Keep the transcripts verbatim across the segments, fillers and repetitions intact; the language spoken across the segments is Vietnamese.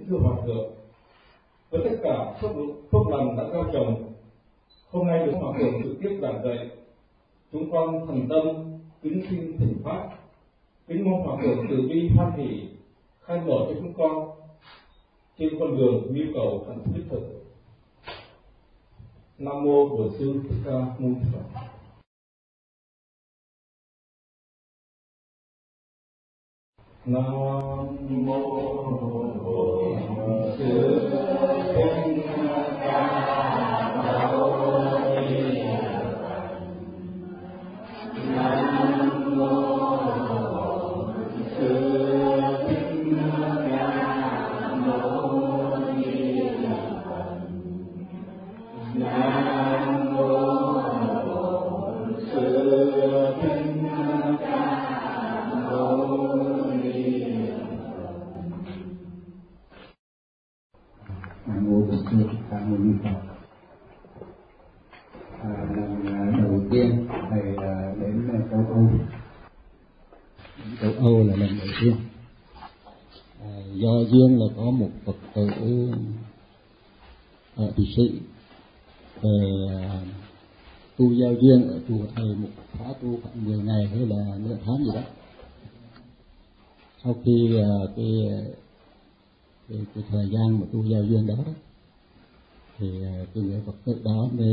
thưa Hòa Thượng, với tất cả phước phước lành đã gieo trồng, hôm nay được Hòa Thượng trực tiếp giảng dạy, chúng con thành tâm kính xin thỉnh pháp, kính mong Hòa Thượng từ bi hoan hỷ khai mở cho chúng con trên con đường mưu cầu hạnh phúc đích thực. Nam mô Bổn Sư Thích Ca Mâu Ni Phật. Nam mô Bổn Sư Thích Ca Mâu Ni Phật. Nam mô À, lần đầu tiên thầy đến châu Âu, đến châu Âu là lần đầu tiên. À, do duyên là có một Phật tử ở Thụy Sĩ về à, tu giao duyên ở chùa thầy một khóa tu khoảng mười ngày hay là nửa tháng gì đó. Sau khi à, cái, cái cái thời gian mà tu giao duyên đó đó thì cái người Phật tử đó mới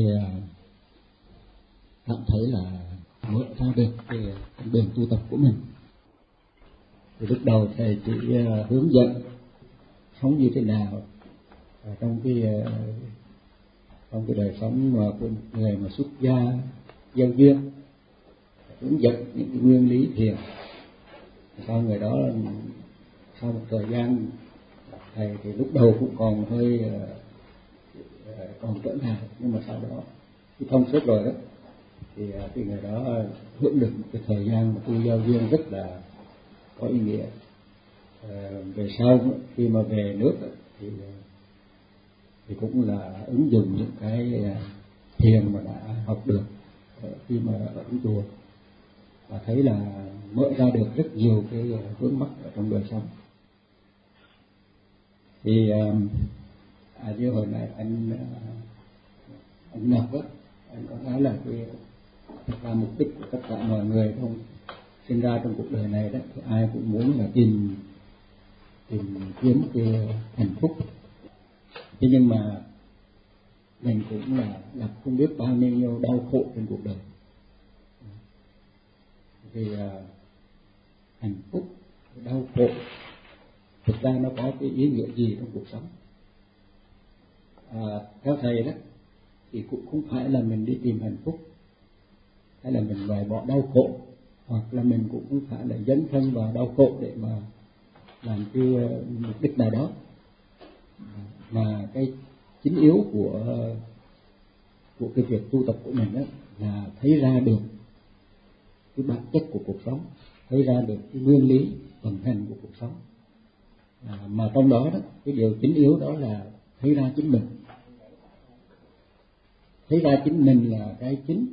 cảm thấy là mở ra được cái con đường tu tập của mình. Thì lúc đầu thầy chỉ hướng dẫn sống như thế nào trong cái trong cái đời sống mà của người mà xuất gia giao duyên, hướng dẫn những cái nguyên lý thiền. Sau người đó, sau một thời gian thầy thì lúc đầu cũng còn hơi còn trở ngại, nhưng mà sau đó khi thông suốt rồi đó thì cái người đó hưởng được một cái thời gian mà tu giao duyên rất là có ý nghĩa. À, về sau khi mà về nước thì thì cũng là ứng dụng những cái thiền mà đã học được khi mà ở chùa, và thấy là mở ra được rất nhiều cái vướng mắc ở trong đời sống. Thì à, như hồi nãy anh anh Ngọc á, anh có nói là cái là mục đích của tất cả mọi người không sinh ra trong cuộc đời này đó, thì ai cũng muốn là tìm tìm kiếm cái hạnh phúc. Thế nhưng mà mình cũng là gặp không biết bao nhiêu đau khổ trên cuộc đời. Vì uh, hạnh phúc, đau khổ thực ra nó có cái ý nghĩa gì trong cuộc sống? À, theo thầy đó thì cũng không phải là mình đi tìm hạnh phúc hay là mình loại bỏ đau khổ, hoặc là mình cũng không phải là dấn thân vào đau khổ để mà làm cái mục đích nào đó, mà cái chính yếu của của cái việc tu tập của mình đó là thấy ra được cái bản chất của cuộc sống, thấy ra được cái nguyên lý vận hành của cuộc sống. À, mà trong đó đó cái điều chính yếu đó là thấy ra chính mình. Thấy ra chính mình là cái chính.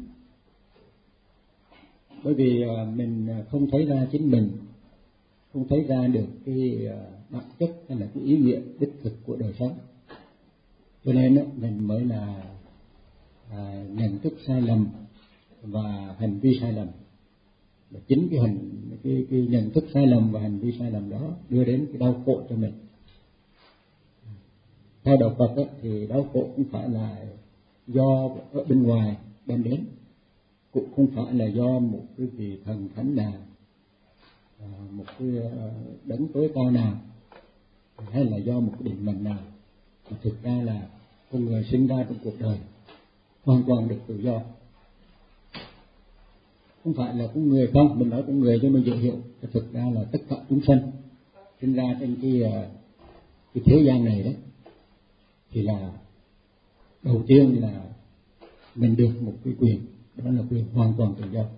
Bởi vì à, mình không thấy ra chính mình, không thấy ra được cái à, bản chất hay là cái ý nghĩa đích thực của đời sống, cho nên đó, mình mới là à, nhận thức sai lầm và hành vi sai lầm. Và chính cái hành cái, cái nhận thức sai lầm và hành vi sai lầm đó đưa đến cái đau khổ cho mình. Theo đạo Phật đó, thì đau khổ cũng phải là do ở bên ngoài đem đến, cũng không phải là do một cái vị thần thánh nào, một cái đấng tối cao nào, hay là do một cái định mệnh nào. Mà thực ra là con người sinh ra trong cuộc đời hoàn toàn được tự do. Không phải là con người không, mình nói con người cho mình dễ hiểu. Thực ra là tất cả chúng sanh sinh ra trên cái cái thế gian này đó, thì là đầu tiên là mình được một cái quyền, đó là quyền hoàn toàn tự do.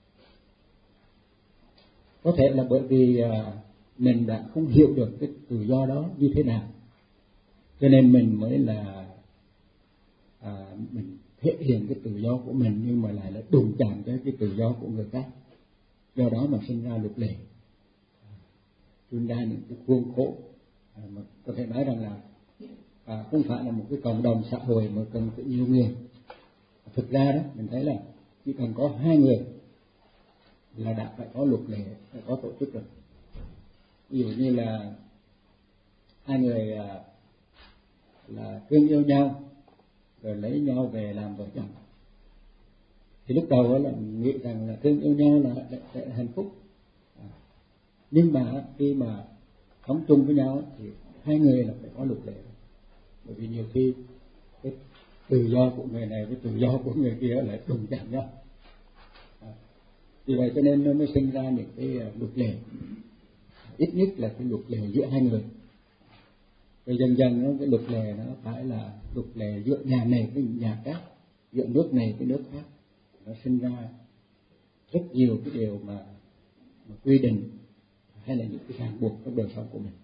Có thể là bởi vì mình đã không hiểu được cái tự do đó như thế nào, cho nên mình mới là à, mình thể hiện cái tự do của mình, nhưng mà lại là đụng chạm tới cái tự do của người khác. Do đó mà sinh ra luật lệ, sinh ra những cái khuôn khổ à, mà có thể nói rằng là à, không phải là một cái cộng đồng xã hội mà cần phải nhiều người. Thực ra đó mình thấy là chỉ cần có hai người là đã phải có luật lệ, phải có tổ chức rồi. Ví dụ như là hai người à, là thương yêu nhau rồi lấy nhau về làm vợ chồng, thì lúc đầu là nghĩ rằng là thương yêu nhau là sẽ hạnh phúc, à, nhưng mà khi mà sống chung với nhau thì hai người là phải có luật lệ, bởi vì nhiều khi cái tự do của người này với tự do của người kia lại đụng chạm nhau, à, vì vậy cho nên nó mới sinh ra những cái luật lệ, ít nhất là cái luật lệ giữa hai người. Rồi dần dần nó, cái luật lệ nó phải là luật lệ giữa nhà này với nhà khác, giữa nước này với nước khác. Nó sinh ra rất nhiều cái điều mà, mà quy định hay là những cái ràng buộc trong đời sống của mình.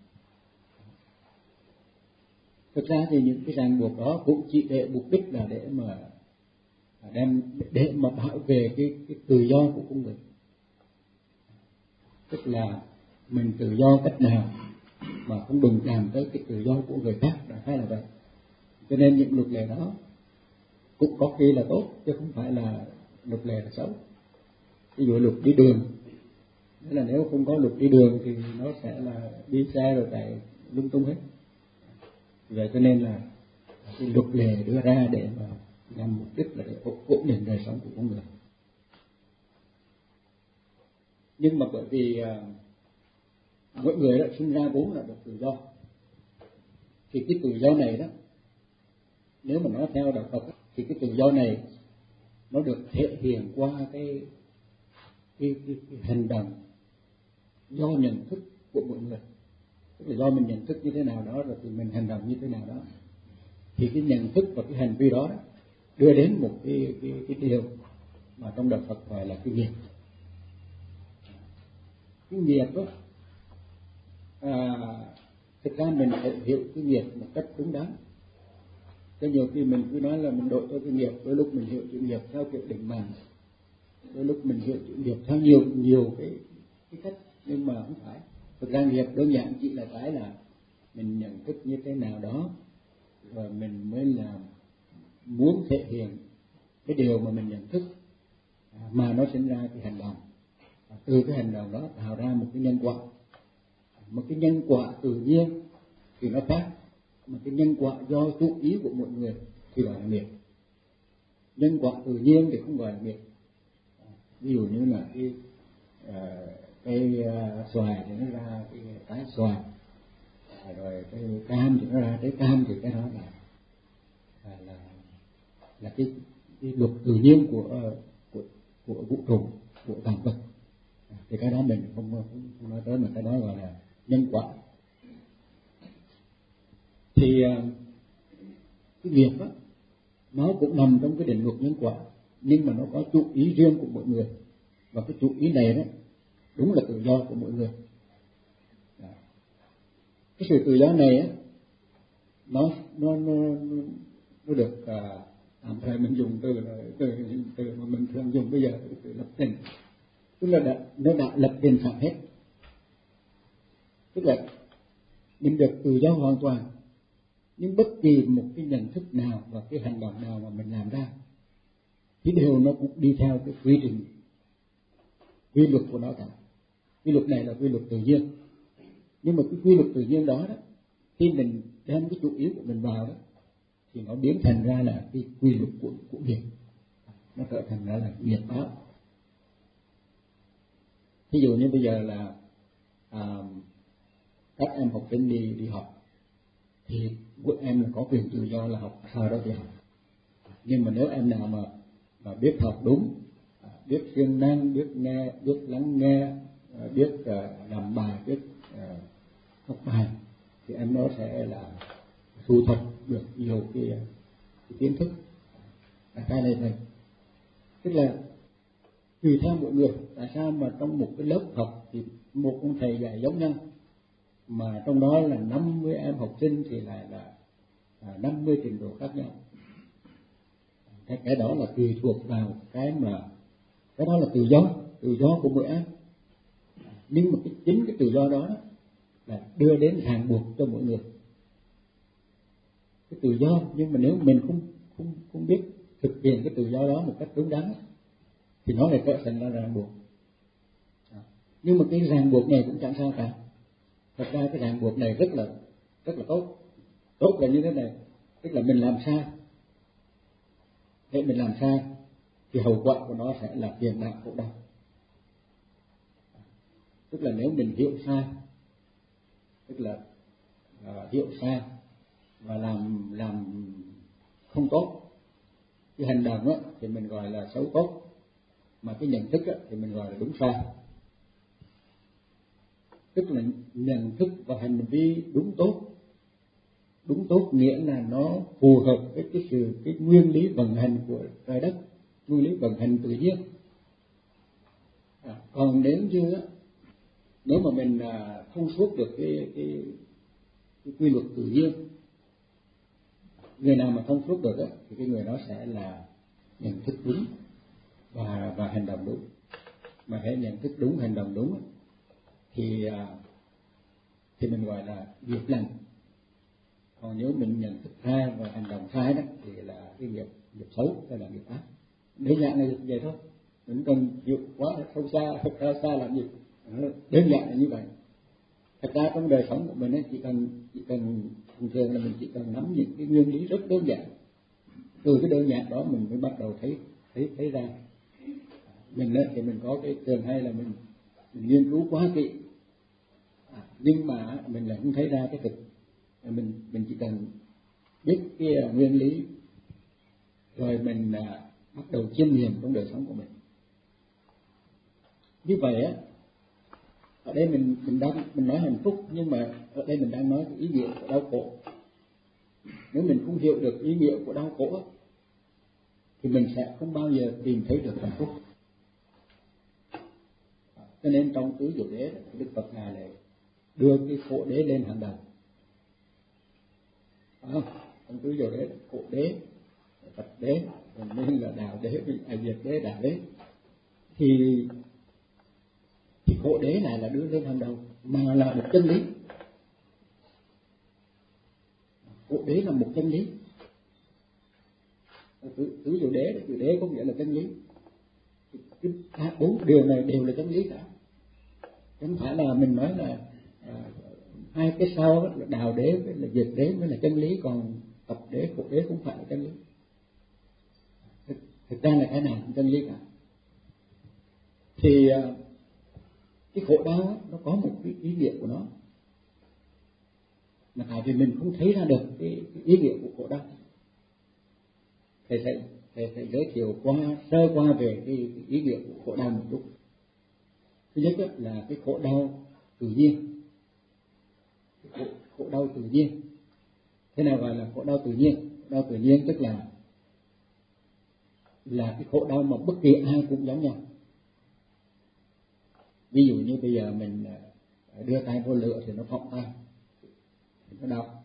Thực ra thì những cái ràng buộc đó cũng chỉ để mục đích là để mà đem để mà bảo vệ cái, cái tự do của con người, tức là mình tự do cách nào mà không đụng chạm tới cái tự do của người khác, đại khái là vậy. Cho nên những luật lệ đó cũng có khi là tốt chứ không phải là luật lệ là xấu. Ví dụ luật đi đường, nghĩa là nếu không có luật đi đường thì nó sẽ là đi xe rồi chạy lung tung hết. Vậy cho nên là cái luật lệ đưa ra để mà nhằm mục đích là để ổn định đời sống của con người. Nhưng mà bởi vì mỗi người đã sinh ra vốn là được tự do, thì cái tự do này đó, nếu mà nói theo đạo Phật thì cái tự do này nó được thể hiện qua cái cái, cái, cái hành động do nhận thức của mỗi người. Tức là do mình nhận thức như thế nào đó rồi thì mình hành động như thế nào đó, thì cái nhận thức và cái hành vi đó, đó đưa đến một cái cái cái điều mà trong đạo Phật gọi là cái nghiệp. Cái nghiệp đó, à, thực ra mình phải hiểu cái nghiệp một cách đúng đắn. Thế nhiều khi mình cứ nói là mình độ cho cái nghiệp, đôi lúc mình hiểu chữ nghiệp theo kiểu định mệnh, đôi lúc mình hiểu chữ nghiệp theo nhiều nhiều cái cái cách, nhưng mà không phải. Thực ra nghiệp đơn giản chỉ là cái là mình nhận thức như thế nào đó, rồi mình mới là muốn thể hiện cái điều mà mình nhận thức, mà nó sinh ra cái hành động. Từ cái hành động đó tạo ra một cái nhân quả. Một cái nhân quả tự nhiên thì nó khác, mà cái nhân quả do chú ý của mọi người thì gọi là nghiệp. Nhân quả tự nhiên thì không gọi là nghiệp. Ví dụ như là cái uh, cây uh, xoài thì nó ra cái trái xoài, à, rồi cái cam thì nó ra trái cam, thì cái đó là là là, là cái, cái luật tự nhiên của uh, của của vũ trụ, của vạn vật. À, thì cái đó mình không, không, không nói tới, mà cái đó gọi là nhân quả. Thì uh, cái nghiệp đó nó cũng nằm trong cái định luật nhân quả, nhưng mà nó có chủ ý riêng của mỗi người, và cái chủ ý này đó đúng là tự do của mỗi người. Đó. Cái sự tự do này á, nó nó nó nó được à, tạm thời mình dùng từ là từ từ mà mình thường dùng bây giờ, từ lập trình, tức là đã, nó đã lập trình sẵn hết. Tức là mình được tự do hoàn toàn, nhưng bất kỳ một cái nhận thức nào và cái hành động nào mà mình làm ra thì đều nó cũng đi theo cái quy trình, quy luật của nó cả. Quy luật này là quy luật tự nhiên, nhưng mà cái quy luật tự nhiên đó, đó khi mình đem cái chủ ý của mình vào đó thì nó biến thành ra là cái quy luật của, của nghiệp, nó trở thành ra là nghiệp báo. Ví dụ như bây giờ là à, các em học sinh đi đi học thì của em là có quyền tự do là học sao đó thì học, nhưng mà nếu em nào mà mà biết học đúng, biết siêng năng, biết nghe, biết lắng nghe, biết uh, làm bài, biết uh, học bài, thì em nó sẽ là thu thập được nhiều cái, cái kiến thức. Là cái này này, tức là tùy theo mỗi người. Tại sao mà trong một cái lớp học thì một ông thầy dạy giống nhau, mà trong đó là năm mươi em học sinh thì lại là, là năm mươi trình độ khác nhau. Cái, cái đó là tùy thuộc vào cái mà cái đó là tự do, tự do của mỗi em. Nhưng mà cái chính cái tự do đó là đưa đến ràng buộc cho mỗi người. Cái tự do, nhưng mà nếu mình không không không biết thực hiện cái tự do đó một cách đúng đắn thì nó lại trở thành là ràng buộc. Nhưng mà cái ràng buộc này cũng chẳng sao cả. Thật ra cái ràng buộc này rất là rất là tốt. Tốt là như thế này, tức là mình làm sai, để mình làm sai thì hậu quả của nó sẽ là phiền não khổ đau. Tức là nếu mình hiểu sai, tức là uh, hiểu sai và làm làm không tốt, cái hành động á, thì mình gọi là xấu tốt, mà cái nhận thức á, thì mình gọi là đúng sai. Tức là nhận thức và hành vi đúng tốt. Đúng tốt nghĩa là nó phù hợp với cái sự cái nguyên lý vận hành của trái đất, nguyên lý vận hành tự nhiên. À, còn nếu như á, nếu mà mình à, thông suốt được cái, cái, cái quy luật tự nhiên, người nào mà thông suốt được á, thì cái người đó sẽ là nhận thức đúng và và hành động đúng. Mà hãy nhận thức đúng, hành động đúng á, thì à, thì mình gọi là nghiệp lành. Còn nếu mình nhận thức sai và hành động sai đó thì là cái nghiệp nghiệp xấu, hay là nghiệp ác. Đơn giản là vậy thôi, mình cần hiểu quá sâu xa, thật ra xa làm gì, đơn giản là như vậy. Thật ra trong đời sống của mình ấy, chỉ cần chỉ cần thường thường là mình chỉ cần nắm những cái nguyên lý rất đơn giản, từ cái đơn giản đó mình mới bắt đầu thấy thấy thấy ra. Mình ấy, thì mình có cái thường hay là mình, mình nghiên cứu quá kỹ, à, nhưng mà mình lại không thấy ra cái thực. Mình mình chỉ cần biết cái uh, nguyên lý rồi mình uh, bắt đầu chiêm nghiệm trong đời sống của mình. Như vậy á, ở đây mình mình đang mình nói hạnh phúc, nhưng mà ở đây mình đang nói cái ý nghĩa của đau khổ. Nếu mình không hiểu được ý nghĩa của đau khổ thì mình sẽ không bao giờ tìm thấy được hạnh phúc. Cho nên trong tứ diệu đế, Đức Phật ngài lại đưa cái khổ đế lên hàng đầu. Không, trong tứ diệu đế, khổ đế, Phật đế, nên là đạo đế, à, diệt đế, đạo đế, thì thì khổ đế này là đưa lên hàng đầu, mà là một chân lý. Khổ đế là một chân lý. Tứ, tứ diệu đế, diệu đế có nghĩa là chân lý. Cả bốn điều này đều là chân lý cả. Không phải là mình nói là à, hai cái sau là đạo đế với là diệt đế mới là chân lý, còn tập đế, khổ đế cũng phải là chân lý. Thực, thực ra là cái nào cũng chân lý cả. Thì cái khổ đau đó, nó có một cái ý nghĩa của nó, mà tại vì mình không thấy ra được cái, cái ý nghĩa của khổ đau. Thầy sẽ thầy sẽ giới thiệu qua sơ qua về cái, cái ý nghĩa của khổ đau một chút. Thứ nhất là cái khổ đau tự nhiên. Khổ, khổ đau tự nhiên. Thế nào gọi là khổ đau tự nhiên? Khổ đau tự nhiên tức là là cái khổ đau mà bất kỳ ai cũng giống nhau. Ví dụ như bây giờ mình đưa tay vô lửa thì nó phỏng tay, nó đau.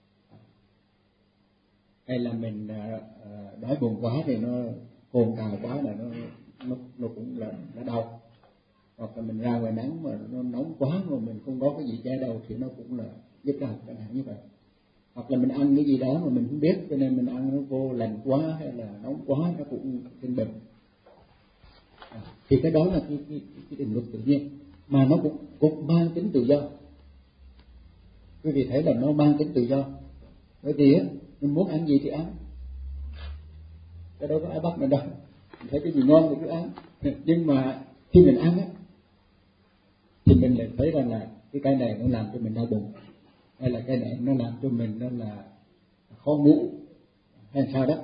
Hay là mình đói bụng quá thì nó cồn cào quá là nó nó nó cũng là nó đau. Hoặc là mình ra ngoài nắng mà nó nóng quá mà mình không có cái gì che đầu thì nó cũng là nhức đầu, chẳng hạn như vậy. Hoặc là mình ăn cái gì đó mà mình không biết, cho nên mình ăn nó vô lạnh quá hay là nóng quá nó cũng sinh bệnh. À, thì cái đó là cái, cái, cái định luật tự nhiên, mà nó cũng cũng mang tính tự do. Quý vị thấy là nó mang tính tự do, bởi vì á mình muốn ăn gì thì ăn, cái đó có ai bắt mình đâu. Mình thấy cái gì ngon thì cứ ăn, nhưng mà khi mình ăn á thì mình lại thấy rằng là cái cái này nó làm cho mình đau bụng, hay là cái này nó làm cho mình nó là khó ngủ hay sao đó.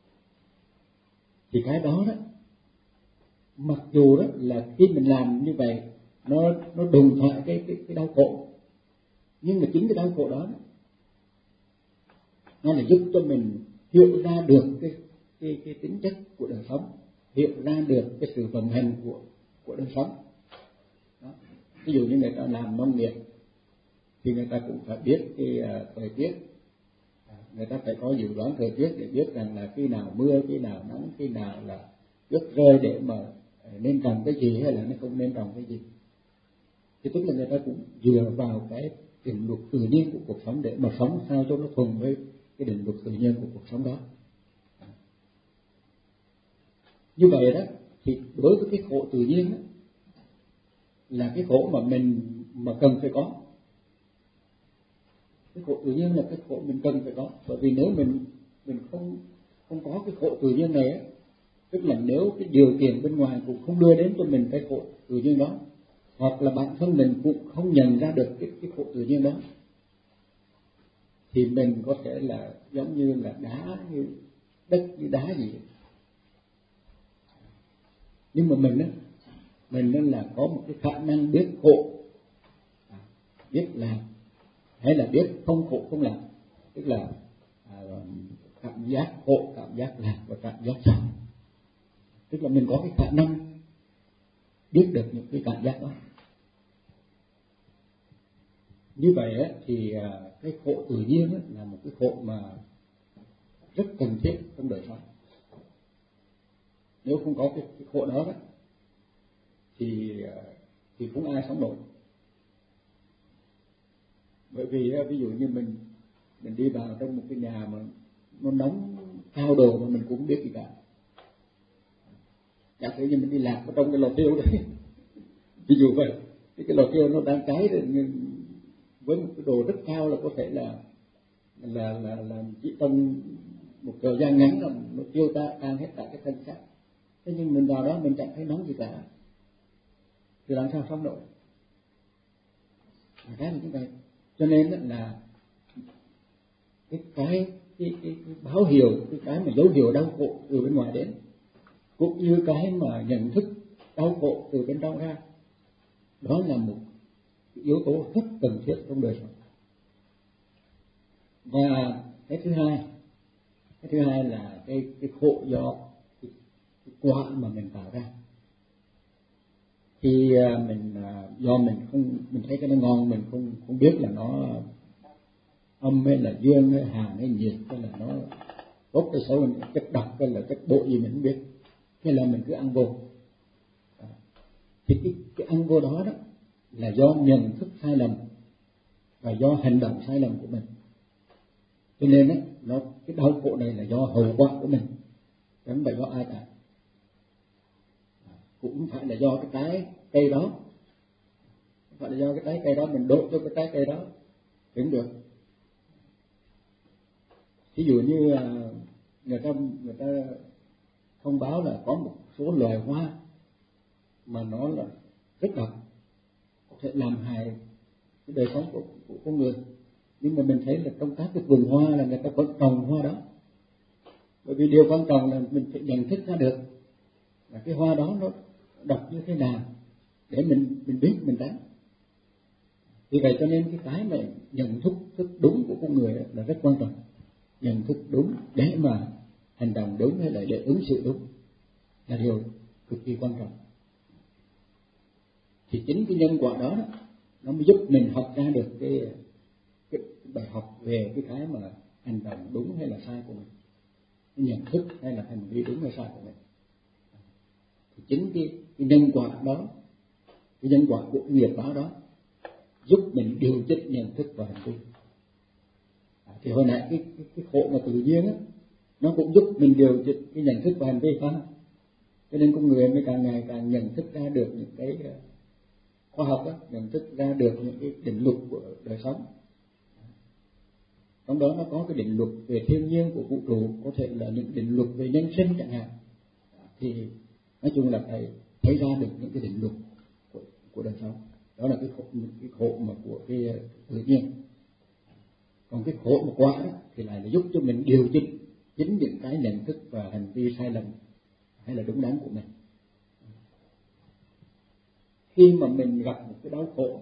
Thì cái đó đó, mặc dù đó là khi mình làm như vậy nó nó đụng phải cái cái cái đau khổ, nhưng mà chính cái đau khổ đó nó là giúp cho mình hiểu ra được cái cái cái tính chất của đời sống, hiểu ra được cái sự vận hành của của đời sống. Đó. Ví dụ như người ta làm nông nghiệp thì người ta cũng phải biết cái uh, thời tiết, người ta phải có dự đoán thời tiết để biết rằng là khi nào mưa, khi nào nắng, khi nào là tuyết rơi để mà nên trồng cái gì hay là nó không nên trồng cái gì. thì tức là người ta cũng dựa vào cái định luật tự nhiên của cuộc sống để mà sống sao cho nó thuần với cái định luật tự nhiên của cuộc sống đó. Như vậy đó thì đối với cái khổ tự nhiên đó, là cái khổ mà mình mà cần phải có. Cái khổ tự nhiên là cái khổ mình cần phải có, bởi vì nếu mình mình không không có cái khổ tự nhiên này á, tức là nếu cái điều kiện bên ngoài cũng không đưa đến cho mình cái khổ tự nhiên đó, hoặc là bản thân mình cũng không nhận ra được cái cái khổ tự nhiên đó, thì mình có thể là giống như là đá, như đất, như đá gì. Nhưng mà mình á, mình nên là có một cái khả năng biết khổ, biết làm, hay là biết không khổ không làm, tức là à, cảm giác khổ, cảm giác lạc và cảm giác sống. Tức là mình có cái khả năng biết được những cái cảm giác đó. Như vậy á, thì à, cái khổ tự nhiên á, là một cái khổ mà rất cần thiết trong đời sống. Nếu không có cái, cái khổ đó, đó thì thì không ai sống nổi. Bởi vì ví dụ như mình mình đi vào trong một cái nhà mà nó nóng cao độ mà mình cũng không biết gì cả. Giả sử như mình đi lạc ở trong cái lò thiêu đấy, ví dụ vậy, thì cái lò thiêu nó đang cháy rồi, với một cái độ rất cao là có thể là là là, là chỉ trong một thời gian ngắn là nó tiêu ta tan hết cả cái thân xác. Thế nhưng mình vào đó mình chẳng thấy nóng gì cả, thì làm sao sống nổi? Cái là như vậy. Cho nên là cái cái cái, cái, cái báo hiệu, cái cái mà dấu hiệu đau khổ từ bên ngoài đến, cũng như cái mà nhận thức đau khổ từ bên trong ra, đó là một yếu tố rất cần thiết trong đời sống. Và cái thứ hai, cái thứ hai là cái cái khổ do cái, cái quả mà mình tạo ra. Khi mình do mình không mình thấy cái nó ngon, mình không không biết là nó âm hay là dương hay hàn hay nhiệt, hay là nó tốt hay xấu, mình chất độc hay là chất bội gì mình không biết, hay là mình cứ ăn vô. Thì cái, cái ăn vô đó đó là do nhận thức sai lầm và do hành động sai lầm của mình. Cho nên đó, nó cái đau khổ này là do hậu quả của mình, không phải do ai cả. Cũng phải là do cái trái cây đó, không phải là do cái trái cây đó mình đốt cho cái trái cây đó đứng được. Ví dụ như người ta người ta thông báo là có một số loài hoa mà nó là rất độc, có thể làm hại cái đời sống của, của con người, nhưng mà mình thấy là trong các cái vườn hoa là người ta vẫn trồng hoa đó, bởi vì điều quan trọng là mình phải nhận thức ra được là cái hoa đó nó độc như thế nào để mình mình biết mình tránh. Vì vậy cho nên cái cái mà nhận thức thức đúng của con người là rất quan trọng, nhận thức đúng để mà hành động đúng hay là để ứng xử đúng là điều cực kỳ quan trọng. Thì chính cái nhân quả đó, đó nó mới giúp mình học ra được cái, cái bài học về cái cái mà hành động đúng hay là sai của mình, cái nhận thức hay là hành vi đúng hay sai của mình. Thì chính cái, cái nhân quả đó, cái nhân quả của nghiệp báo đó giúp mình điều chỉnh nhận thức và hành vi. À, thì hồi nãy cái, cái, cái khổ mà tự nhiên á, nó cũng giúp mình điều chỉnh cái nhận thức và hành vi phải không? Cho nên con người mới càng ngày càng nhận thức ra được những cái khoa học đó, nhận thức ra được những cái định luật của đời sống. Trong đó nó có cái định luật về thiên nhiên của vũ trụ, có thể là những định luật về nhân sinh chẳng hạn. Thì nói chung là phải thấy ra được những cái định luật của, của đời sống. Đó là cái khổ, cái khổ mà của cái tự nhiên. Còn cái khổ mà quả đó thì lại là giúp cho mình điều chỉnh chính những cái nhận thức và hành vi sai lầm hay là đúng đắn của mình. Khi mà mình gặp một cái đau khổ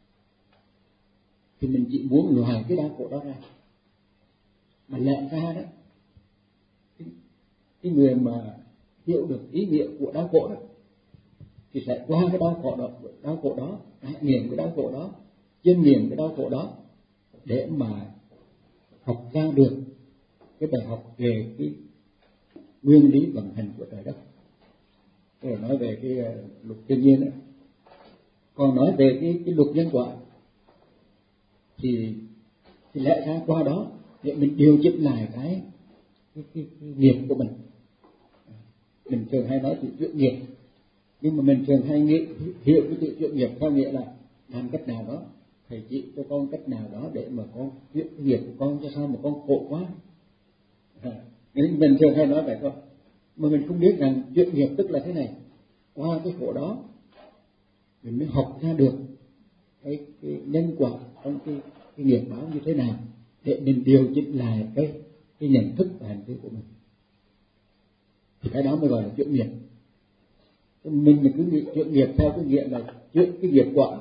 thì mình chỉ muốn loại cái đau khổ đó ra, mà lẽ ra đó cái, cái người mà hiểu được ý nghĩa của đau khổ đó thì sẽ qua cái đau khổ đó, đau khổ đó, trải nghiệm cái đau khổ đó, chiêm nghiệm cái đau khổ đó để mà học ra được cái bài học về cái nguyên lý vận hành của trời đất. Tôi nói về cái luật thiên nhiên đó. Còn nói về cái, cái luật nhân quả thì, thì lẽ ra qua đó để mình điều chỉnh lại cái cái, cái, cái nghiệp của mình. Mình thường hay nói chuyện chuyện nghiệp, nhưng mà mình thường hay nghĩ, hiểu cái chuyện chuyện nghiệp theo nghĩa là làm cách nào đó, thầy chỉ cho con cách nào đó để mà con chuyện nghiệp của con, cho sao mà con khổ quá. À, nên mình thường hay nói vậy thôi, mà mình không biết rằng chuyện nghiệp tức là thế này. Qua cái khổ đó mình mới học ra được cái, cái nhân quả trong cái, cái nghiệp báo như thế nào để mình điều chỉnh lại cái cái nhận thức và hành vi của mình. Thì cái đó mới gọi là chuyện nghiệp. Mình mình cứ nghĩ chuyện nghiệp theo cái nghĩa là chuyện cái nghiệp quả,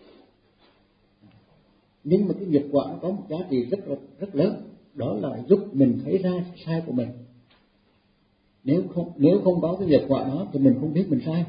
nhưng mà cái nghiệp quả nó có một giá trị rất rất lớn, đó là giúp mình thấy ra sai của mình. Nếu không nếu không có cái nghiệp quả đó thì mình không biết mình sai.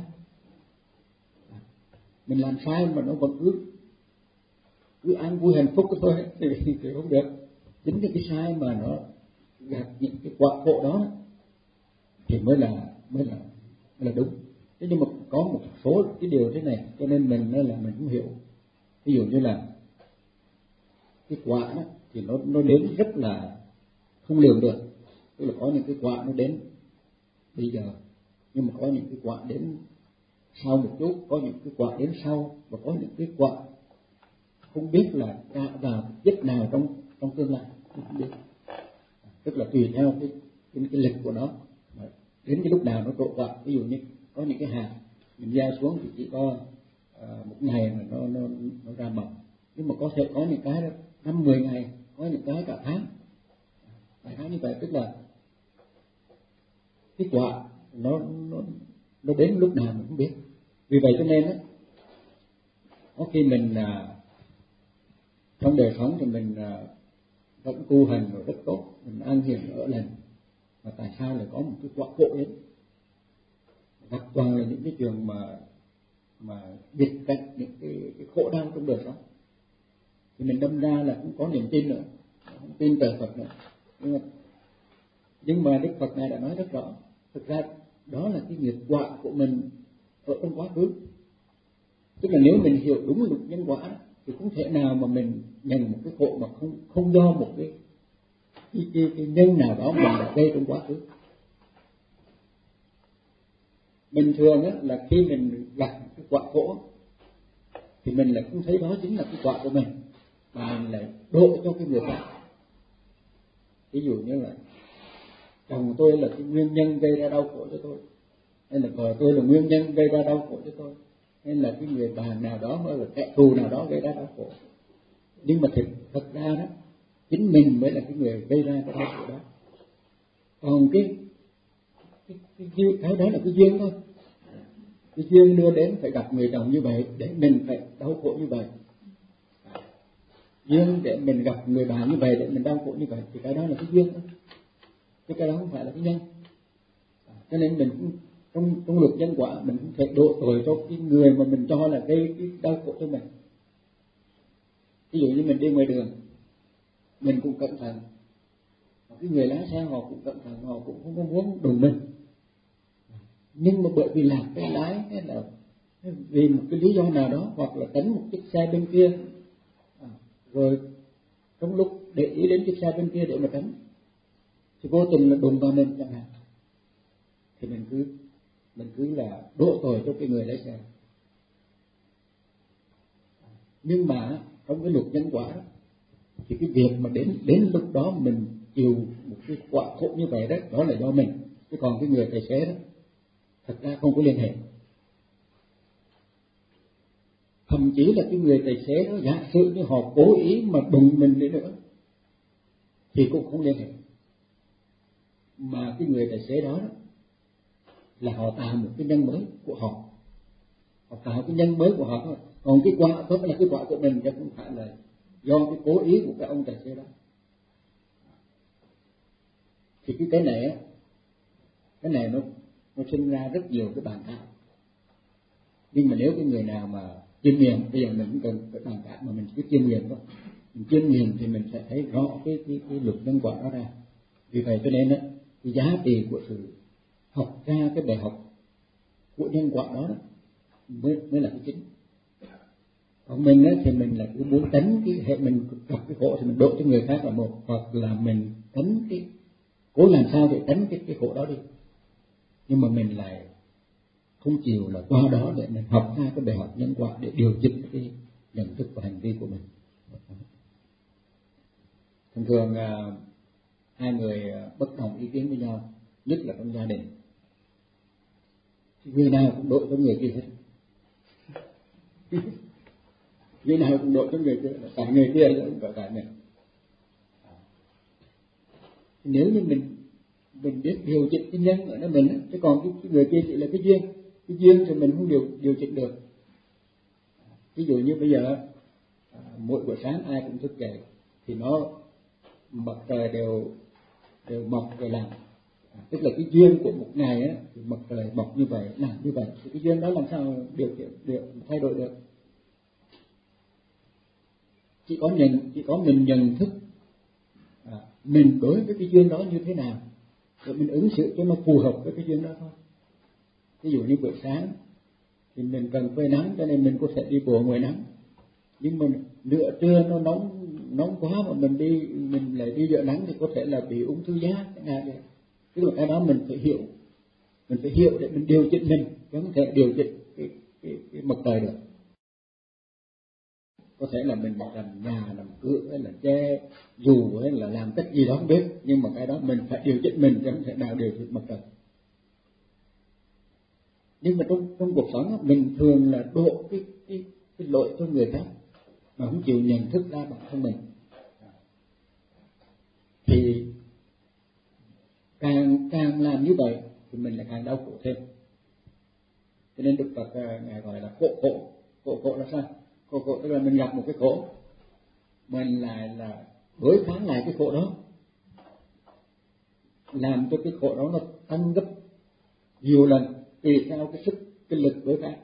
Mình làm sai mà nó vẫn cứ cứ an vui hạnh phúc thôi thì, thì không được. Chính cái, cái sai mà nó gạt những cái quả khổ đó thì mới là mới là mới là đúng. Thế nhưng mà có một số cái điều thế này cho nên mình nói là mình không hiểu. Ví dụ như là cái quả đó thì nó nó đến rất là không lường được. Tức là có những cái quả nó đến bây giờ, nhưng mà có những cái quả đến sau một chút, có những cái quả đến sau, và có những cái quả không biết là ra vào giấc nào trong trong tương lai, không biết. Tức là tùy theo cái cái, cái lịch của nó, đến cái lúc nào nó trổ quả. Ví dụ như có những cái hạt mình gieo xuống thì chỉ có uh, một ngày mà nó nó nó ra mầm, nhưng mà có thể có những cái năm mười ngày, có những cái cả tháng, đại khái như vậy. Tức là cái quả nó nó nó đến lúc nào mình không biết. Vì vậy cho nên á, có khi mình à, trong đời sống thì mình à, vẫn tu hành rồi rất tốt, mình ăn hiền ở lành, mà tại sao lại có một cái quả khổ đến? Gặp toàn là những cái trường mà mà biệt cạnh những cái, cái khổ đau trong đời sống, thì mình đâm ra là cũng có niềm tin nữa, không tin trời Phật nữa. Nhưng mà, nhưng mà Đức Phật này đã nói rất rõ, thực ra đó là cái nghiệp quả của mình ở trong quá khứ. Tức là nếu mình hiểu đúng luật nhân quả thì không thể nào mà mình nhận một cái khổ mà không không do một cái cái, cái, cái nhân nào đó mình đã gây trong quá khứ. Bình thường á, là khi mình gặp cái quả khổ thì mình lại không thấy đó chính là cái quả của mình, mà mình lại đổ cho cái người khác. Ví dụ như là chồng tôi là cái nguyên nhân gây ra đau khổ cho tôi, hay là vợ tôi là nguyên nhân gây ra đau khổ cho tôi, hay là cái người bạn nào đó hay là kẻ thù nào đó gây ra đau khổ. Nhưng mà thực thật ra đó, chính mình mới là cái người gây ra cái đau khổ đó. Còn cái cái, cái, cái, cái đó là cái duyên thôi. Cái duyên đưa đến phải gặp người chồng như vậy để mình phải đau khổ như vậy, duyên để mình gặp người bạn như vậy để mình đau khổ như vậy, thì cái đó là cái duyên thôi, chứ cái đó không phải là cái nhân. Cho nên mình cũng, trong trong luật nhân quả mình cũng thể đổ tội cho cái người mà mình cho là gây cái đau khổ cho mình. Ví dụ như mình đi ngoài đường, mình cũng cẩn thận, cái người lái xe họ cũng cẩn thận, họ cũng không có muốn đụng mình, nhưng mà bởi vì lạc cái lái hay là vì một cái lý do nào đó, hoặc là đánh một chiếc xe bên kia, à, rồi trong lúc để ý đến chiếc xe bên kia để mà tránh thì vô tình là đụng vào mình chẳng hạn, thì mình cứ mình cứ là đổ tội cho cái người lái xe. Nhưng mà trong cái luật nhân quả đó, thì cái việc mà đến đến lúc đó mình chịu một cái quả khổ như vậy đó, đó là do mình. Chứ còn cái người tài xế đó thật ra không có liên hệ. Thậm chí là cái người tài xế đó, giả sử như họ cố ý mà đụng mình đi nữa thì cũng không liên hệ. Mà cái người tài xế đó, đó là họ tạo một cái nhân mới của họ, họ tạo cái nhân mới của họ thôi. Còn cái quả đó là cái quả của mình, chứ không phải là do cái cố ý của cái ông tài xế đó. Thì cái cái này á, cái này nó nó sinh ra rất nhiều cái bàn cãi. Nhưng mà nếu cái người nào mà chiêm nghiệm, bây giờ mình cũng cần cái bàn cãi mà mình cứ chiêm nghiệm đó, mình chiêm nghiệm thì mình sẽ thấy rõ cái cái cái luật nhân quả đó ra. Vì vậy cho nên á, cái giá trị của sự học ra cái bài học của nhân quả đó, đó mới mới là cái chính. Còn mình á, thì mình là cứ muốn tránh cái hệ mình gặp cái khổ thì mình đổ cho người khác là một, hoặc là mình tránh cái cố làm sao để tránh cái cái khổ đó đi, nhưng mà mình lại không chịu là qua đó để mình học ra cái bài học nhân quả để điều chỉnh cái nhận thức và hành vi của mình. Thường thường à, hai người bất đồng ý kiến với nhau, nhất là trong gia đình, người nào cũng đổ cho người kia hết. Người nào cũng đổ cho người kia, cả người kia cũng cả cả mình. Nếu như mình mình biết điều chỉnh cái nhân ở đó mình, chứ còn cái, cái người kia chỉ là cái duyên, cái duyên thì mình không điều điều chỉnh được. Ví dụ như bây giờ à, mỗi buổi sáng ai cũng thức dậy thì nó mặt trời đều đều mọc rồi làm, à, tức là cái duyên của một ngày á thì mặt trời mọc như vậy, làm như vậy, thì cái duyên đó làm sao điều khiển được, thay đổi được? Chỉ có nhận, chỉ có mình nhận thức à, mình đối với cái duyên đó như thế nào, rồi mình ứng xử cho nó phù hợp với cái duyên đó thôi. Ví dụ như buổi sáng thì mình cần phơi nắng cho nên mình có thể đi bộ ngoài nắng, nhưng mà nửa trưa nó nóng nóng quá mà mình đi mình lại đi giữa nắng thì có thể là bị ung thư da chẳng hạn vậy. Tức là cái đó mình phải hiểu, mình phải hiểu để mình điều chỉnh mình, chứ không thể điều chỉnh cái cái, cái mặt trời được. Có thể là mình làm nhà, làm cửa hay là che dù hay là làm cách gì đó không biết, nhưng mà cái đó mình phải điều chỉnh mình, chứ không thể nào điều chỉnh mặt trời. Nhưng mà trong trong cuộc sống mình thường là đổ cái cái cái lỗi cho người khác mà không chịu nhận thức ra bản thân mình, thì càng càng làm như vậy thì mình lại càng đau khổ thêm. Cho nên Đức Phật ngài gọi là khổ khổ. Khổ khổ là sao? Khổ khổ tức là mình gặp một cái khổ, mình lại là đối kháng lại cái khổ đó, làm cho cái khổ đó nó tăng gấp nhiều lần tùy theo cái sức, cái lực đối kháng.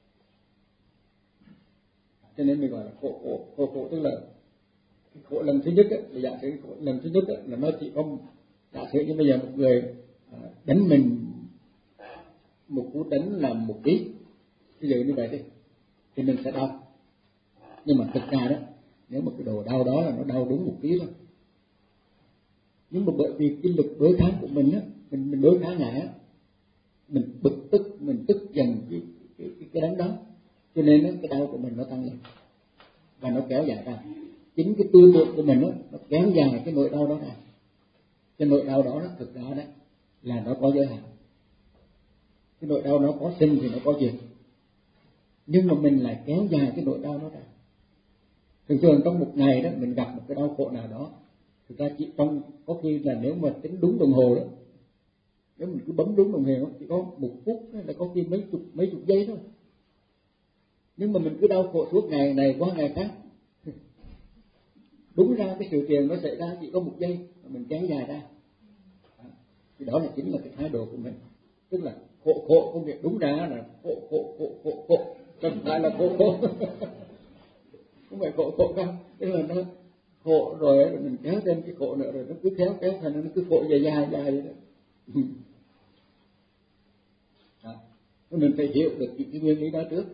Cho nên mình gọi là khổ khổ. Khổ khổ tức là cái khổ lần thứ nhất ấy, là giả sử khổ lần thứ nhất ấy, là nó chỉ có, giả sử như bây giờ một người đánh mình một cú đánh là một ký, ví dụ như vậy đi, thì mình sẽ đau. Nhưng mà thực ra đó, nếu mà cái đồ đau đó là nó đau đúng một ký thôi, nhưng mà bởi vì cái lực đối kháng của mình á, mình mình đối kháng lại á, mình bực tức, mình tức giận cái cái cái, cái đánh đó, cho nên á, cái đau của mình nó tăng lên và nó kéo dài ra. Chính cái tư tưởng của mình á, nó kéo dài cái nỗi đau đó ra. Cái nỗi đau đó, đó thực ra đấy là nó có giới hạn. Cái nỗi đau nó có sinh thì nó có diệt, nhưng mà mình lại kéo dài cái nỗi đau đó ra. Thường thường trong một ngày đó mình gặp một cái đau khổ nào đó, thực ra chỉ trong có khi là nếu mà tính đúng đồng hồ đó, nếu mình cứ bấm đúng đồng hồ chỉ có một phút hay là có khi mấy chục mấy chục giây thôi, nhưng mà mình cứ đau khổ suốt ngày này qua ngày khác. Đúng ra cái sự tiền nó xảy ra chỉ có một giây mà mình kéo dài ra, thì đó là chính là cái thái độ của mình. Tức là khổ khổ có nghĩa đúng ra là khổ khổ khổ khổ khổ, không phải là khổ khổ. Không phải khổ khổ đâu, tức là nó khổ rồi, rồi mình kéo thêm cái khổ nữa, rồi nó cứ kéo kéo thành nó cứ khổ dài dài dài vậy đó. Đó, mình phải hiểu được những cái nguyên lý đó trước.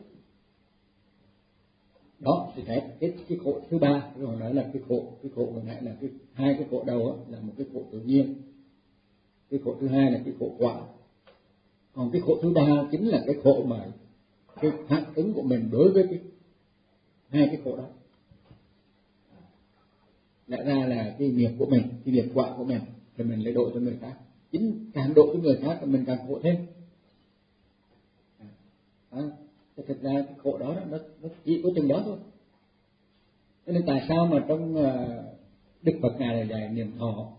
Đó thì cái cái, cái khổ thứ ba, rồi nói là cái khổ cái khổ còn lại là cái hai cái khổ đầu đó, là một cái khổ tự nhiên, cái khổ thứ hai là cái khổ quả, còn cái khổ thứ ba chính là cái khổ mà cái phản ứng của mình đối với cái hai cái khổ đó. Lẽ ra là cái nghiệp của mình, cái nghiệp quả của mình thì mình lại độ cho người khác, chính càng độ cho người khác thì mình càng khổ thêm. À, thực ra cái khổ đó nó, nó chỉ có chừng đó thôi. Cho nên tại sao mà trong uh, Đức Phật ngài là dạy niệm thọ,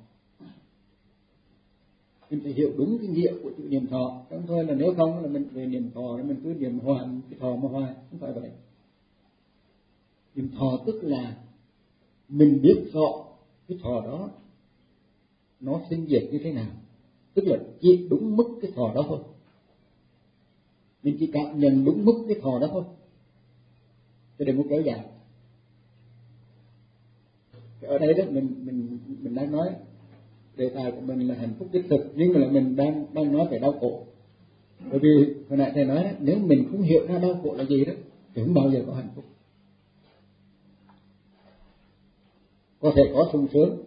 mình phải hiểu đúng cái nghĩa của chữ niệm thọ, không thôi là nếu không là mình về niệm thọ mình cứ niệm hoài cái thọ mà hoài, không phải vậy. Niệm thọ tức là mình biết rõ cái thọ đó nó sinh diệt như thế nào, tức là chỉ đúng mức cái thọ đó thôi, mình chỉ cảm nhận đúng mức cái thọ đó thôi, chứ đừng có kéo dài. Ở đây đó mình mình mình đang nói đề tài của mình là hạnh phúc đích thực, nhưng mà là mình đang đang nói về đau khổ. Bởi vì hồi nãy thầy nói đó, nếu mình không hiểu ra đau khổ là gì đó thì không bao giờ có hạnh phúc. có thể có sung sướng,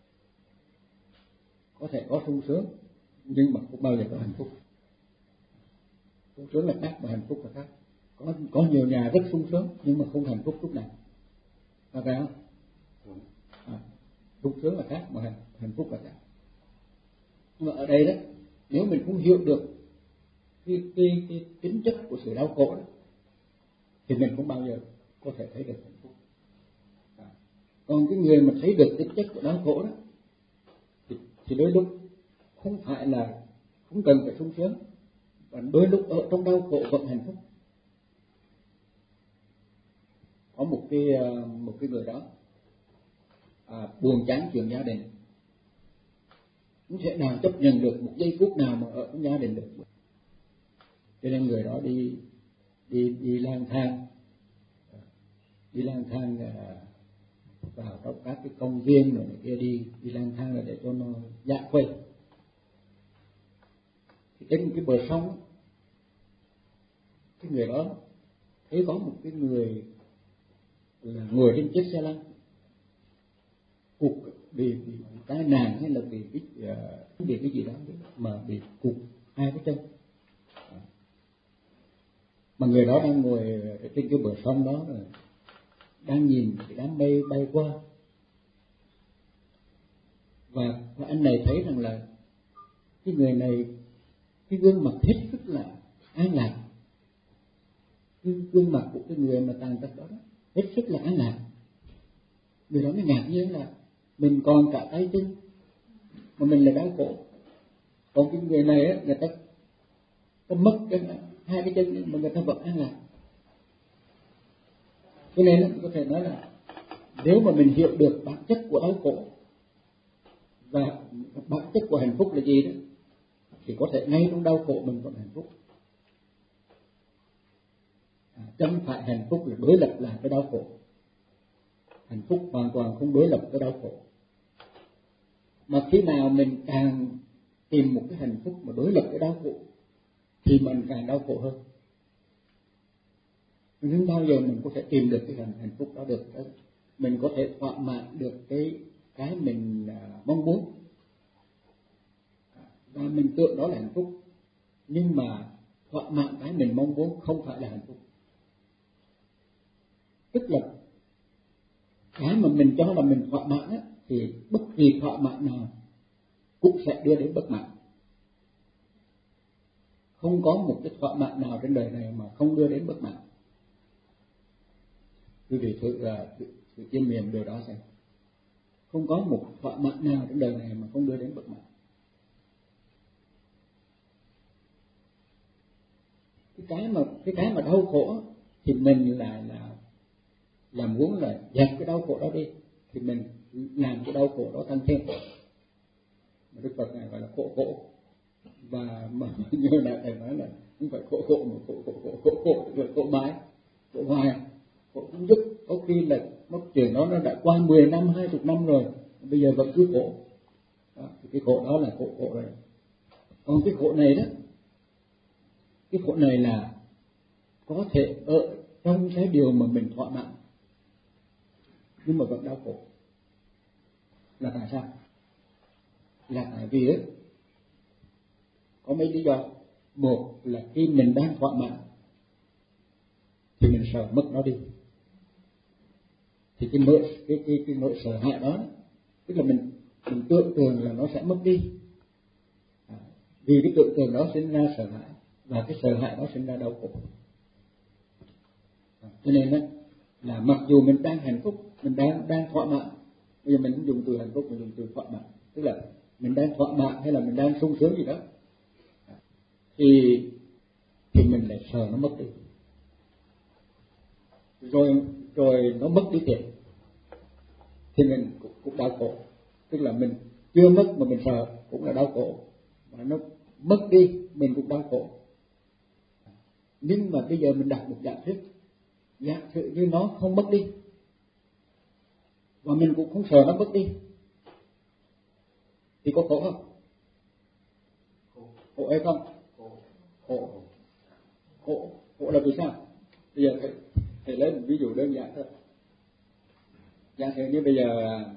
có thể có sung sướng, nhưng mà không bao giờ có hạnh phúc. Sung sướng là khác và hạnh phúc là khác. Có có nhiều nhà rất sung sướng nhưng mà không hạnh phúc lúc nào, phải không? À, sung sướng là khác mà hạnh, hạnh phúc là khác. Nhưng mà ở đây đó, nếu mình không hiểu được cái cái cái tính chất của sự đau khổ đó, thì mình không bao giờ có thể thấy được hạnh phúc. À, còn cái người mà thấy được tính chất của đau khổ đó, thì, thì đôi lúc không phải là không cần phải sung sướng, và đôi lúc ở trong đau khổ vẫn hạnh phúc. Có một cái một cái người đó à, buồn chán chuyện gia đình, không thể nào chấp nhận được một giây phút nào mà ở trong gia đình được, cho nên người đó đi đi đi lang thang, đi lang thang vào trong các cái công viên rồi này kia, đi đi lang thang là để cho nó dạ khuây. Thì trên cái bờ sông, cái người đó thấy có một cái người là ngồi trên chiếc xe lăn, cục bị, bị tai nạn hay là bị bị, uh, bị cái gì đó mà bị cục hai cái chân. Mà người đó đang ngồi trên cái bờ sông đó rồi đang nhìn cái đám mây bay qua, và, và anh này thấy rằng là cái người này, cái gương mặt hết sức là an lạc, cái gương mặt của cái người mà tàn tật đó, đó hết sức là an lạc. Người đó mới ngạc nhiên là mình còn cả tay chân mà mình lại đau khổ, còn cái người này á, người ta có mất cái hai cái chân mà người ta vẫn an lạc. Cho nên là có thể nói là nếu mà mình hiểu được bản chất của đau khổ và bản chất của hạnh phúc là gì đó, thì có thể ngay trong đau khổ mình vẫn hạnh phúc. À, chẳng phải hạnh phúc là đối lập lại với đau khổ. Hạnh phúc hoàn toàn không đối lập với đau khổ. Mà khi nào mình càng tìm một cái hạnh phúc mà đối lập với đau khổ thì mình càng đau khổ hơn. Mình không bao giờ mình có thể tìm được cái hạnh phúc đó được. Mình có thể thỏa mãn được cái cái mình mong muốn và mình tưởng đó là hạnh phúc, nhưng mà thỏa mãn cái mình mong muốn không phải là hạnh phúc. Tức là cái mà mình cho là mình thỏa mãn á, thì bất kỳ thỏa mãn nào cũng sẽ đưa đến bất mãn. Không có một cái thỏa mãn nào trên đời này mà không đưa đến bất mãn. Quý vị thử thử, thử chiêm nghiệm điều đó xem. Không có một thỏa mãn nào trên đời này mà không đưa đến bất mãn. Cái cái mà cái cái mà đau khổ thì mình là là là muốn là dẹp cái đau khổ đó đi, thì mình làm cái đau khổ đó tăng thêm. Mà Đức Phật này gọi là khổ khổ, và mà như là thầy nói là không phải khổ khổ mà khổ khổ khổ khổ khổ rồi khổ mãi, khổ hoài, khổ không dứt. Có khi là mất chuyện đó nó đã qua mười năm, hai chục năm rồi, bây giờ vẫn cứ khổ. Đó, thì cái khổ đó là khổ khổ rồi. Còn cái khổ này đó, cái khổ này là có thể ở trong cái điều mà mình thỏa mãn nhưng mà vẫn đau khổ. Là tại sao? Là tại vì ấy, có mấy lý do. Một là khi mình đang thỏa mãn thì mình sợ mất nó đi, thì cái nỗi cái cái cái nỗi sợ hãi đó, tức là mình mình tưởng tượng là nó sẽ mất đi. À, vì cái tưởng tượng đó sinh ra sợ hãi, và cái sợ hãi đó sinh ra đau khổ. À, cho nên đó, là mặc dù mình đang hạnh phúc, mình đang đang thỏa mãn, bây giờ mình không dùng từ hạnh phúc, mình dùng từ thỏa mãn, tức là mình đang thỏa mãn hay là mình đang sung sướng gì đó, à, thì thì mình lại sợ nó mất đi, rồi rồi nó mất đi tiền thì mình cũng, cũng đau khổ. Tức là mình chưa mất mà mình sợ cũng là đau khổ, mà nó mất đi mình cũng đau khổ. Nhưng mà bây giờ mình đặt một giả thuyết, giả sử như nó không mất đi và mình cũng không sợ nó mất đi thì có khổ không? Khổ hay không? Khổ. Khổ, khổ là vì sao? Bây giờ thầy, thầy lấy một ví dụ đơn giản thôi. Giả sử như bây giờ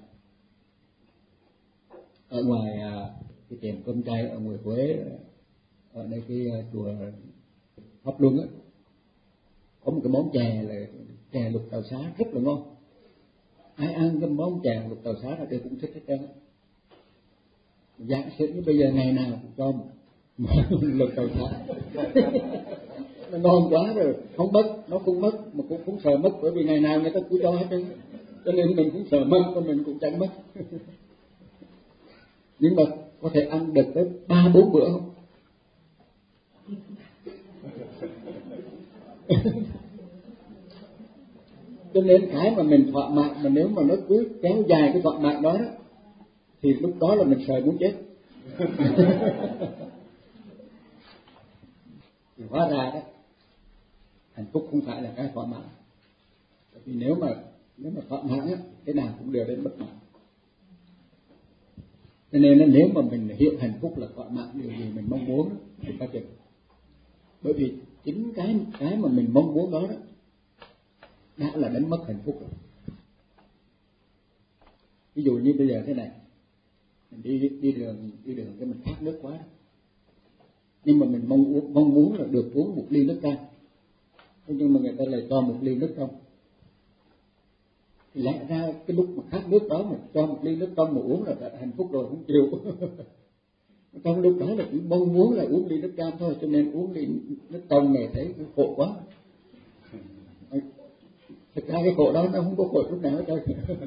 ở ngoài cái tiệm cơm chay ở ngoài Huế, ở đây cái chùa Pháp Luân á, có một cái món chè là chè luộc tàu xá rất là ngon. Ai ăn cái món chè luộc tàu xá là đều cũng thích hết trơn. Giả sử như bây giờ ngày nào cũng cho một luộc tàu xá nó ngon quá rồi, không mất, nó cũng mất mà cũng cũng sợ mất, bởi vì ngày nào người ta cũng cho hết trơn, cho nên mình cũng sợ mất, còn mình cũng chẳng mất. Nhưng mà có thể ăn được tới ba bốn bữa không? Cho nên cái mà mình thỏa mãn, mà nếu mà nó cứ kéo dài cái thỏa mãn đó, đó thì lúc đó là mình sợ muốn chết. Thì hóa ra đó, hạnh phúc không phải là cái thỏa mãn. Vì nếu mà nếu mà thỏa mãn á, cái nào cũng đều đến bất mãn. Cho nên là nếu mà mình hiểu hạnh phúc là thỏa mãn điều gì mình mong muốn thì có chừng. Bởi vì chính cái cái mà mình mong muốn đó, đó đã là đánh mất hạnh phúc rồi. Ví dụ như bây giờ thế này, mình đi đi đường đi đường cái mình khát nước quá, nhưng mà mình mong uống mong muốn là được uống một ly nước cam, nhưng mà người ta lại cho một ly nước trong. Thì lẽ ra cái lúc mà khát nước đó mà cho một ly nước trong mà uống là hạnh phúc rồi, không chịu. Trong lúc đó là chỉ mong muốn là uống ly nước cam thôi, cho nên uống ly nước trong này thấy khổ quá. Thực ra cái khổ đó nó không có khổ chút nào hết trơn.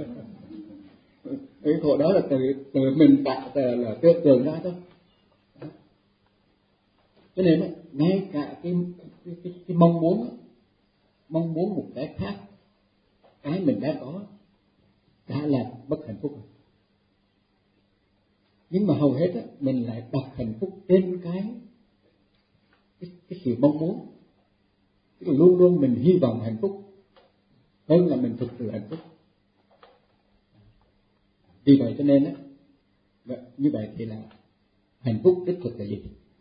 Cái khổ đó là từ từ mình tạo là tư tưởng ra thôi. Cho nên ngay cả cái cái, cái, cái mong muốn mong muốn một cái khác, cái mình đã có đã là bất hạnh phúc rồi. Nhưng mà hầu hết á, mình lại đặt hạnh phúc trên cái cái, cái sự mong muốn. Tức là luôn luôn mình hy vọng hạnh phúc hơn là mình thực sự hạnh phúc. Vì vậy cho nên á, như vậy thì là hạnh phúc đích thực là gì?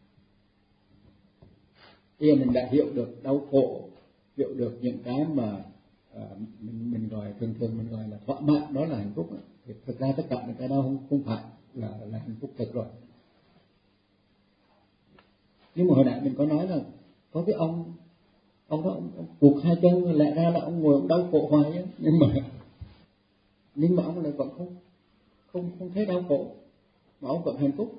Khi mình đã hiểu được đau khổ, hiểu được những cái mà à, mình mình gọi thường thường mình gọi là thỏa mãn, đó là hạnh phúc, thì thực ra tất cả những cái đó không không phải là là hạnh phúc thật rồi. Nhưng mà hồi nãy mình có nói là có cái ông ông đó ông, ông buộc hai chân, lẽ ra là ông ngồi ông đau khổ hoài ấy, nhưng mà nhưng mà ông lại vẫn không không không thấy đau khổ, mà ông vẫn hạnh phúc.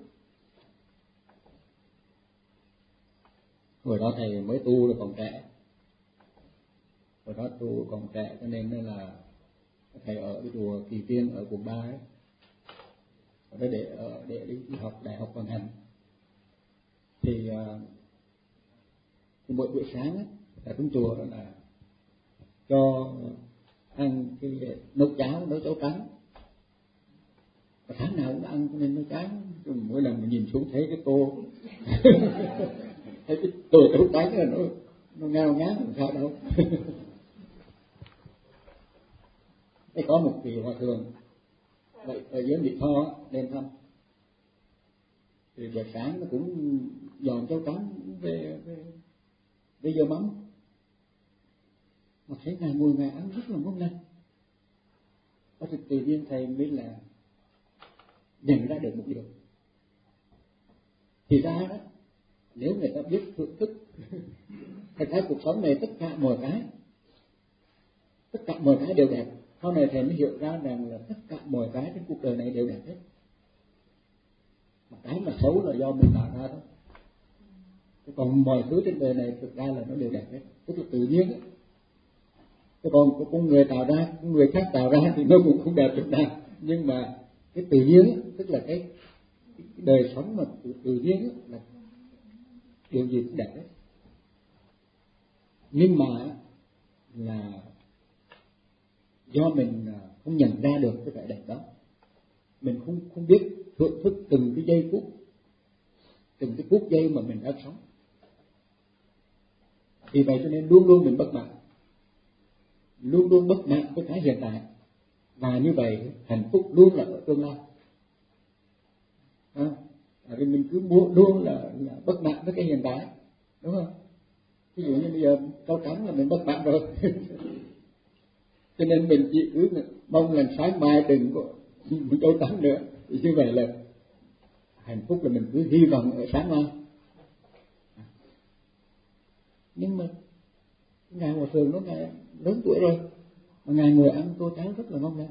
Hồi đó thầy mới tu là còn trẻ, hồi đó tu còn trẻ cho nên là thầy ở cái chùa Kỳ Tiên ở quận ba ấy, ở đó để ở để đi học đại học Văn Hành. Thì, thì mỗi buổi sáng ấy, ở trong chùa là cho ăn cái nấu cháo, nấu cháo trắng. Và tháng nào cũng ăn cho nên nấu cháo. Mỗi lần mình nhìn xuống thấy cái tô thấy cái tô nấu trắng là nó nó ngao ngán làm sao đâu. Thế có một vị hòa thượng vậy ở dưới Mỹ Tho lên thăm, thì buổi sáng nó cũng giòn cháo trắng về về với dưa mắm, mà thấy ngài mùi ngài ăn rất là ngon lành. Và thực tự nhiên thầy mới là nhận ra được một điều, thì ra đó nếu người ta biết thưởng thức thật ra cuộc sống này tất cả mọi cái tất cả mọi cái đều đẹp. Sau này thầy mới hiểu ra rằng là tất cả mọi cái trên cuộc đời này đều đẹp hết, mà cái mà xấu là do mình tạo ra thôi. Còn mọi thứ trên đời này thực ra là nó đều đẹp hết, tức là tự nhiên ấy. Còn con người tạo ra, con người khác tạo ra thì nó cũng không đẹp được nào. Nhưng mà cái tự nhiên ấy, tức là cái, cái đời sống mà tự, tự nhiên ấy, là điều gì cũng đẹp hết. Nhưng mà là do mình không nhận ra được cái vẻ đẹp đó, mình không không biết thưởng thức từng cái giây phút, từng cái phút giây mà mình đang sống. Vì vậy cho nên luôn luôn mình bất mãn, luôn luôn bất mãn với cái hiện tại, và như vậy hạnh phúc luôn là ở tương lai. À, vì mình cứ muốn luôn là, là bất mãn với cái hiện tại, đúng không? Ví dụ như bây giờ rau trắng là mình bất mãn rồi. Cho nên mình chỉ cứ mong là sáng mai đừng có một tối tăm nữa. Thì như vậy là hạnh phúc là mình cứ hy vọng ở sáng mai. Nhưng mà Ngài Hòa Thượng nó Ngài lớn tuổi rồi, mà Ngài ngồi ăn tô cháo rất là ngon lành.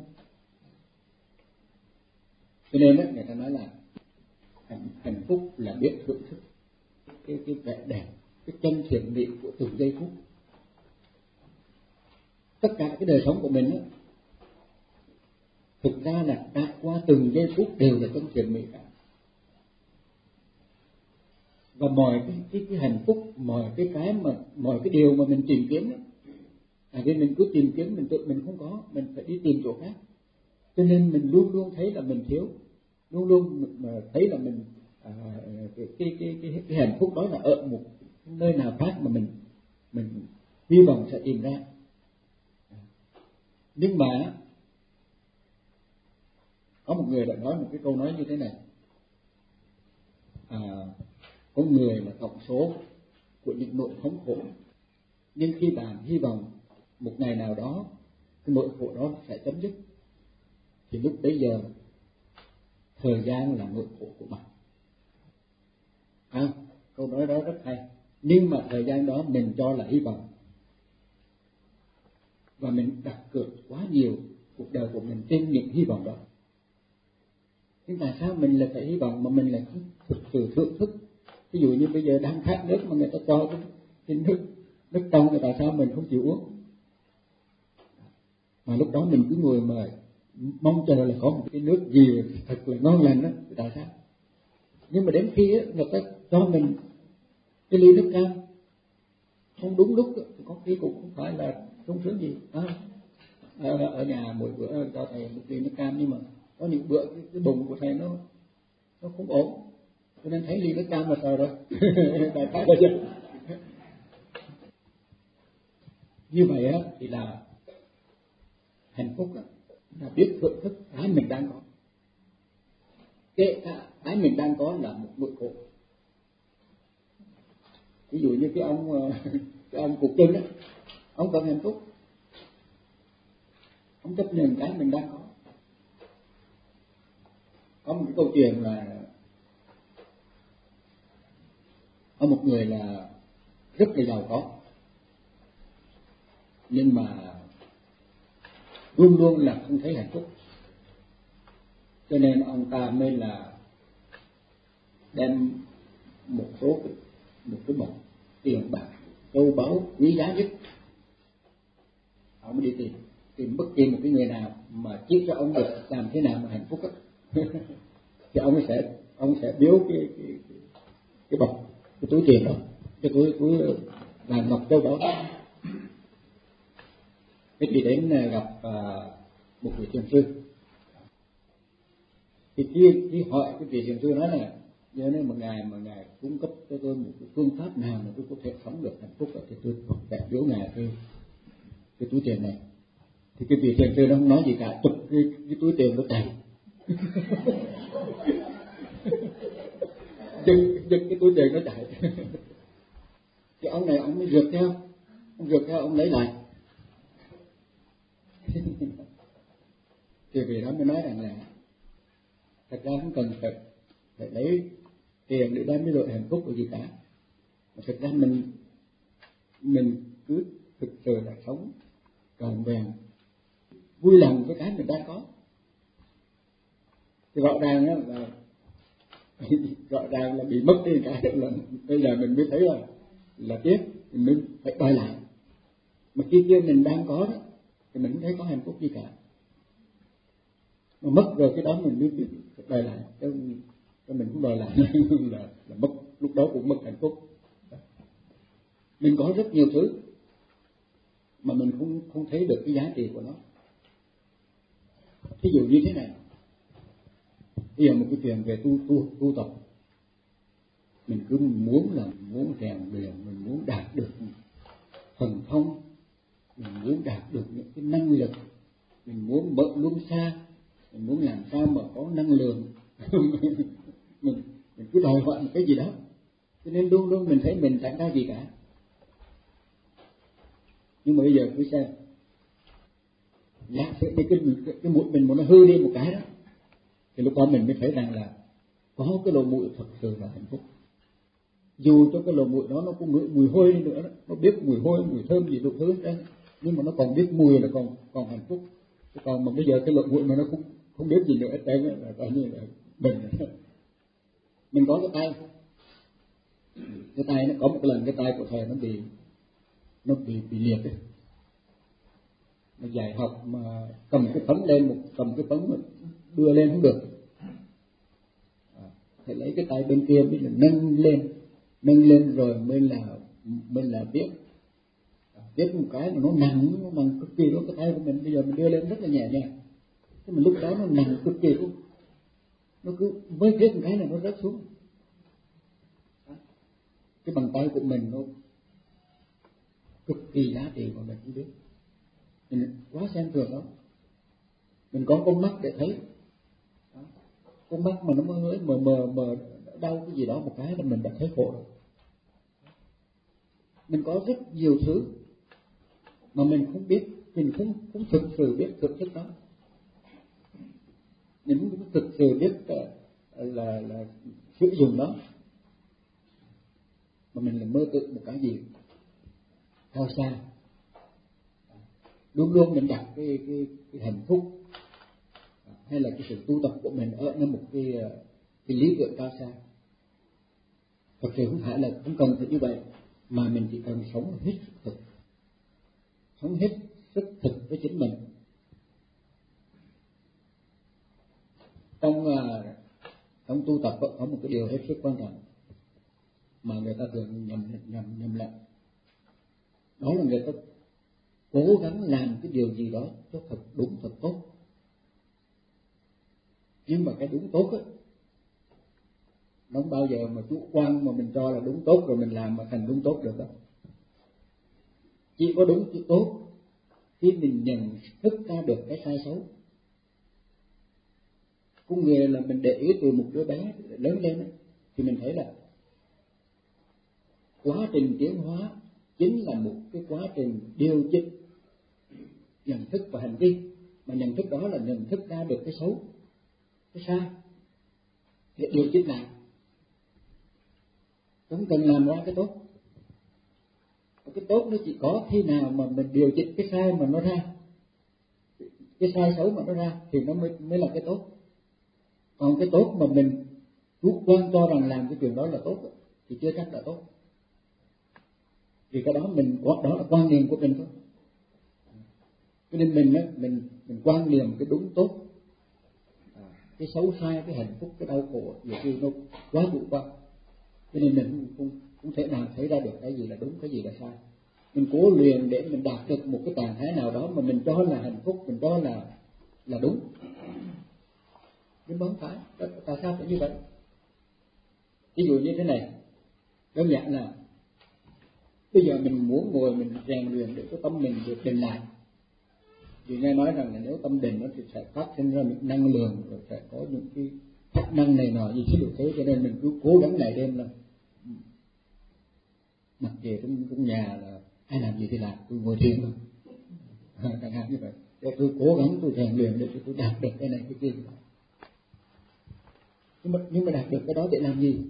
Cho nên đó, người ta nói là hạnh, hạnh phúc là biết thưởng thức cái, cái vẻ đẹp, cái chân thiện mỹ của từng giây phút. Tất cả cái đời sống của mình đó, thực ra là trải qua từng giây phút đều là chân thiện mỹ cả. Và mọi cái, cái, cái hạnh phúc, mọi cái cái mà mọi cái điều mà mình tìm kiếm đó, à vì mình cứ tìm kiếm mình tự mình không có, mình phải đi tìm chỗ khác. Cho nên mình luôn luôn thấy là mình thiếu, luôn luôn mà thấy là mình à, cái, cái, cái, cái, cái hạnh phúc đó là ở một nơi nào khác mà mình mình hy vọng sẽ tìm ra. Nhưng mà có một người đã nói một cái câu nói như thế này: à, có người là tổng số của những nỗi thống khổ, nhưng khi bạn hy vọng một ngày nào đó cái nỗi khổ đó sẽ chấm dứt, thì lúc bấy giờ thời gian là nỗi khổ của bạn. À, câu nói đó rất hay. Nhưng mà thời gian đó mình cho là hy vọng, và mình đặt cược quá nhiều cuộc đời của mình trên những hy vọng đó. Nhưng tại sao mình lại phải hy vọng mà mình lại không thực sự thưởng thức? Ví dụ như bây giờ đang khát nước mà người ta cho cái, cái nước nước trong, thì tại sao mình không chịu uống? Mà lúc đó mình cứ ngồi mà mong chờ là có một cái nước gì thật là ngon lành đó, thì tại sao? Nhưng mà đến khi á, người ta cho mình cái ly nước cam không đúng lúc thì có khi cũng không phải là sung sướng gì. À, ở, ở nhà mỗi bữa cho thầy một ly nước cam, nhưng mà có những bữa cái, cái bụng của thầy nó nó không ổn, cho nên thấy ly nước cam là trời rồi. Đại khái là vậy. Như vậy á thì là hạnh phúc là biết thưởng thức cái mình đang có, kể cả cái mình đang có là một nỗi khổ. Ví dụ như cái ông cái ông cục chân á, ông cần hạnh phúc, ông chấp nhận cái mình đang có. Có một cái câu chuyện là có một người là rất là giàu có, nhưng mà luôn luôn là không thấy hạnh phúc. Cho nên ông ta mới là đem một số một cái bọc tiền bạc châu báu quý giá nhất, ông mới đi tìm tìm bất kỳ một cái người nào mà chỉ cho ông được làm thế nào mà hạnh phúc á. Thì ông sẽ ông sẽ biếu cái cái cái, cái bọc cái túi tiền đó, cái túi túi vàng ngọc châu báu đó. Cái đi đến gặp uh, một vị thiền sư, thì khi khi hỏi cái vị thiền sư nói là giờ nếu mà ngài mà ngài cung cấp cho tôi một cái phương pháp nào mà tôi có thể sống được hạnh phúc, thì tôi sẽ biếu ngài cái cái túi tiền này. Thì cái vị thiền sư nó không nói gì cả, chụp cái, cái túi tiền nó chạy. giật giật cái túi tiền nó chạy. Thì ông này ông mới rượt theo, ông rượt theo ông lấy lại. Thì vì đó mới nói rằng là thật ra không cần phải phải lấy tiền để đem đến đội hạnh phúc của gì cả, mà thật ra mình mình cứ thực sự là sống trọn vẹn, vui lòng với cái mình đang có. Thì rõ ràng đó là rõ ràng là bị mất đi cái là bây giờ mình mới thấy là là tiếc, mình mới phải đòi lại. Mà khi kia mình đang có đó thì mình không thấy có hạnh phúc gì cả, mà mất rồi cái đó mình mới biết đòi lại, chứ mình cũng đòi lại là, là mất, lúc đó cũng mất hạnh phúc. Mình có rất nhiều thứ mà mình không không thấy được cái giá trị của nó. Ví dụ như thế này, bây giờ một cái chuyện về tu tu tu tập, mình cứ muốn là muốn rèn luyện, mình muốn đạt được thần thông, mình muốn đạt được những cái năng lực, mình muốn mở luân xa, mình muốn làm sao mà có năng lượng. mình mình cứ đòi hỏi một cái gì đó, cho nên luôn luôn mình thấy mình chẳng ra gì cả. Nhưng mà bây giờ cứ xem, giả sử như cái, cái, cái mũi mình muốn nó hư đi một cái đó, thì lúc đó mình mới thấy rằng là có cái lỗ mũi thật sự là hạnh phúc. Dù cho cái lỗ mũi đó nó có mùi, mùi hôi đi nữa đó, nó biết mùi hôi, mùi thơm gì đủ thứ đó, nhưng mà nó còn biết mùi là còn còn hạnh phúc. Còn mà bây giờ cái lỗ mũi mà nó không không biết gì nữa hết trơn là coi như là mình mình có cái tay cái tay nó có một lần cái tay của thầy nó bị nó bị bị liệt ấy. Mà dạy học mà cầm cái phấn lên một cầm cái phấn mà đưa lên không được, à, phải lấy cái tay bên kia mới là nâng lên nâng lên rồi mới là mới là biết biết một cái mà nó nặng nó nặng cực kỳ luôn. Cái tay của mình bây giờ mình đưa lên rất là nhẹ nhàng, nhưng mà lúc đó nó nặng cực kỳ luôn, nó cứ với viết một cái là nó rớt xuống. Cái bàn tay của mình nó cực kỳ giá trị mà mình không biết, mình quá xem thường đó. Mình có con mắt để thấy đó. Con mắt mà nó mới mờ mờ mờ đau cái gì đó một cái là mình đã thấy khổ rồi. Mình có rất nhiều thứ mà mình không biết, mình không không thực sự biết thực chất đó, mình không thực sự biết là là, là sử dụng đó, mà mình là mơ tưởng một cái gì cao xa. Luôn luôn mình đặt cái cái, cái hạnh phúc hay là cái sự tu tập của mình ở nơi một cái cái lý tưởng cao xa. Thật sự không phải là không cần phải như vậy, mà mình chỉ cần sống hết sức thực, sống hết sức thực với chính mình. Trong trong tu tập có một cái điều hết sức quan trọng mà người ta thường nhầm nhầm nhầm lẫn, đó là người ta cố gắng làm cái điều gì đó cho thật đúng thật tốt, nhưng mà cái đúng tốt á nó không bao giờ mà chủ quan mà mình cho là đúng tốt rồi mình làm mà thành đúng tốt được đâu. Chỉ có đúng chứ tốt khi mình nhận thức ra được cái sai xấu. Có nghĩa là mình để ý từ một đứa bé lớn lên ấy, thì mình thấy là quá trình tiến hóa chính là một cái quá trình điều chỉnh nhận thức và hành vi, mà nhận thức đó là nhận thức ra được cái xấu, cái sai để điều chỉnh lại, không cần làm ra cái tốt. Cái tốt nó chỉ có khi nào mà mình điều chỉnh cái sai mà nó ra, cái sai xấu mà nó ra thì nó mới mới là cái tốt. Còn cái tốt mà mình chủ quan cho rằng làm cái chuyện đó là tốt thì chưa chắc là tốt, vì cái đó mình đó là quan niệm của mình thôi. Cho nên mình á mình mình quan niệm cái đúng tốt, cái xấu sai, cái hạnh phúc, cái đau khổ nhiều khi nó quá chủ quan, cho nên mình không, không không thể nào thấy ra được cái gì là đúng, cái gì là sai. Mình cố luyện để mình đạt được một cái trạng thái nào đó mà mình cho là hạnh phúc, mình cho là là đúng, nhưng mà không phải. Tại sao phải như vậy? Ví dụ như thế này, đơn giản là bây giờ mình muốn ngồi mình rèn luyện để cho tâm mình được định lại. Vì nghe nói rằng là nếu tâm định nó thì sẽ phát sinh ra một năng lượng, rồi sẽ có những cái chức năng này nọ gì chứ được thế, cho nên mình cứ cố gắng ngày đêm là mặc kệ trong, trong nhà là ai làm gì thì làm, tôi ngồi thiền thôi, chẳng hạn như vậy. Để tôi cố gắng tôi rèn luyện để tôi đạt được cái này cái kia. Nhưng mà, nhưng mà đạt được cái đó để làm gì?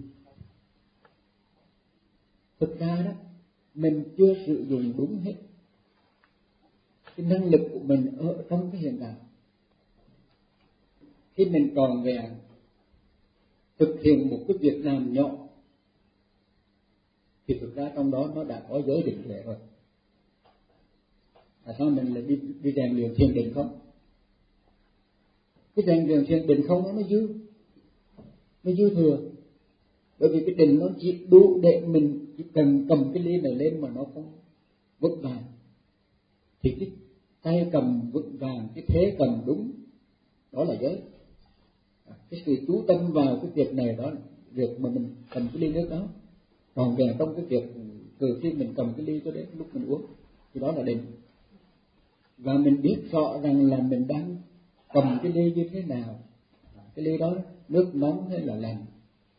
Thực ra đó mình chưa sử dụng đúng hết cái năng lực của mình ở trong cái hiện tại. Khi mình tròn vẹn thực hiện một cái việc làm nhỏ thì thực ra trong đó nó đã có giới định tuệ rồi. Tại sao mình lại đi đi rèn luyện thiền định không? Cái rèn luyện thiền định không nó dư, nó dư thừa. Bởi vì cái định nó chỉ đủ để mình chỉ cần cầm cái ly này lên mà nó không vững vàng, thì cái tay cầm vững vàng, cái thế cầm đúng, đó là giới. Cái sự chú tâm vào cái việc này đó, việc mà mình cầm cái ly nước đó, còn về trong cái việc từ khi mình cầm cái ly cho đến lúc mình uống, thì đó là định. Và mình biết rõ rằng là mình đang cầm cái ly như thế nào, cái ly đó nước nóng hay là lạnh.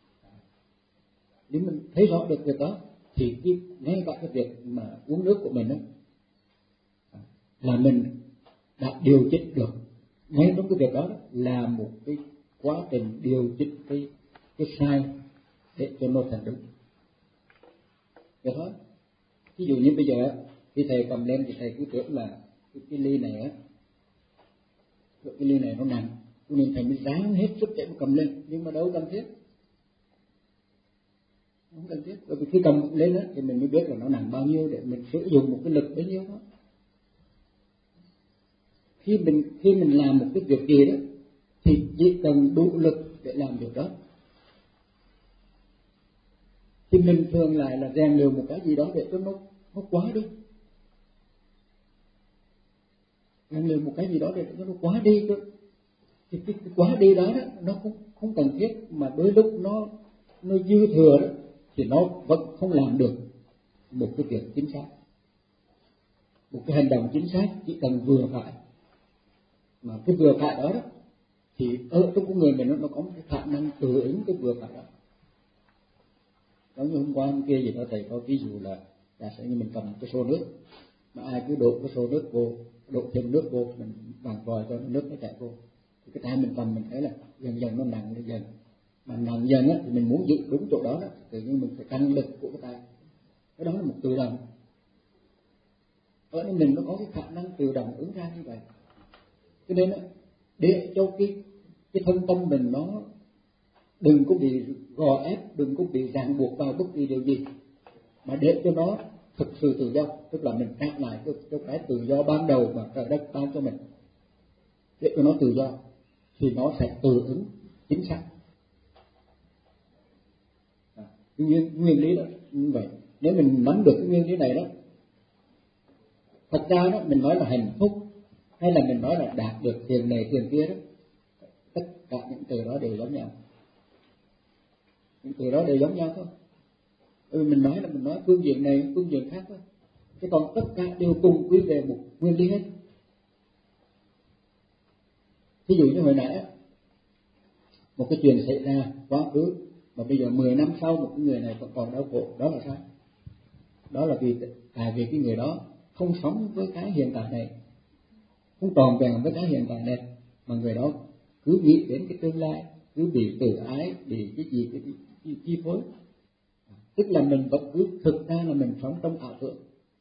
Nếu mình thấy rõ được việc đó thì cái, ngay cả cái việc mà uống nước của mình đó, là mình đã điều chỉnh được. Ngay trong cái việc đó là một cái quá trình điều chỉnh cái cái sai để cho nó thành đúng. Vậy thôi. Ví dụ như bây giờ khi thầy cầm lên thì thầy cứ tưởng là cái, cái ly này á, cái ly này nó nặng, nên thầy mới ráng hết sức để mà cầm lên, nhưng mà đâu cần thiết, không cần thiết. Bởi vì khi cầm lên á thì mình mới biết là nó nặng bao nhiêu để mình sử dụng một cái lực bấy nhiêu đó. Khi mình khi mình làm một cái việc gì đó thì chỉ cần đủ lực để làm việc đó. Thì mình thường lại là rèn luyện một cái gì đó để cho nó nó quá đi, rèn luyện một cái gì đó để cho nó quá đi thôi. Thì cái, cái quá đi đó, đó nó không không cần thiết, mà đôi lúc nó nó dư thừa đó thì nó vẫn không làm được một cái việc chính xác, một cái hành động chính xác. Chỉ cần vừa phải, mà cái vừa phải đó, đó thì ở trong con người mình nó, nó có một cái khả năng tự ứng cái vừa phải đó. Giống như hôm qua hôm kia gì đó thầy có ví dụ là giả sử như mình cầm cái xô nước, mà ai cứ đổ cái xô nước vô, đổ thêm nước vô, mình vàng vòi cho nước nó chảy vô, thì cái tay mình cầm mình thấy là dần dần nó nặng lên dần, mà nặng dần á thì mình muốn giữ đúng chỗ đó, đó tự nhiên mình phải tăng lực của cái tay. Cái đó là một tự động, ở nên mình nó có cái khả năng tự động ứng ra như vậy. Cho nên á, để cho cái cái thân tâm mình nó đừng có bị gò ép, đừng có bị ràng buộc vào bất kỳ điều gì, mà để cho nó thực sự tự do, tức là mình trả lại cho, cho cái tự do ban đầu mà trời đất ban cho mình, để cho nó tự do thì nó sẽ tự ứng chính xác. À, nguyên, nguyên lý đó như vậy. Nếu mình nắm được cái nguyên lý này đó, thật ra đó mình nói là hạnh phúc hay là mình nói là đạt được tiền này tiền kia đó, tất cả những từ đó đều giống nhau, những từ đó đều giống nhau thôi. Ừ, mình nói là mình nói phương diện này phương diện khác thôi, chứ còn tất cả đều cùng quy về một nguyên lý hết. Ví dụ như hồi nãy một cái chuyện xảy ra quá khứ mà bây giờ mười năm sau một cái người này vẫn còn đau khổ, đó là sao? Đó là vì tại vì cái người đó không sống với cái hiện tại này, không tròn vẹn với cái hiện tại này, mà người đó cứ nghĩ đến cái tương lai, cứ bị tự ái, bị cái gì cái chi, chi phối. Tức là mình vẫn cứ thực ra là mình sống trong ảo tưởng,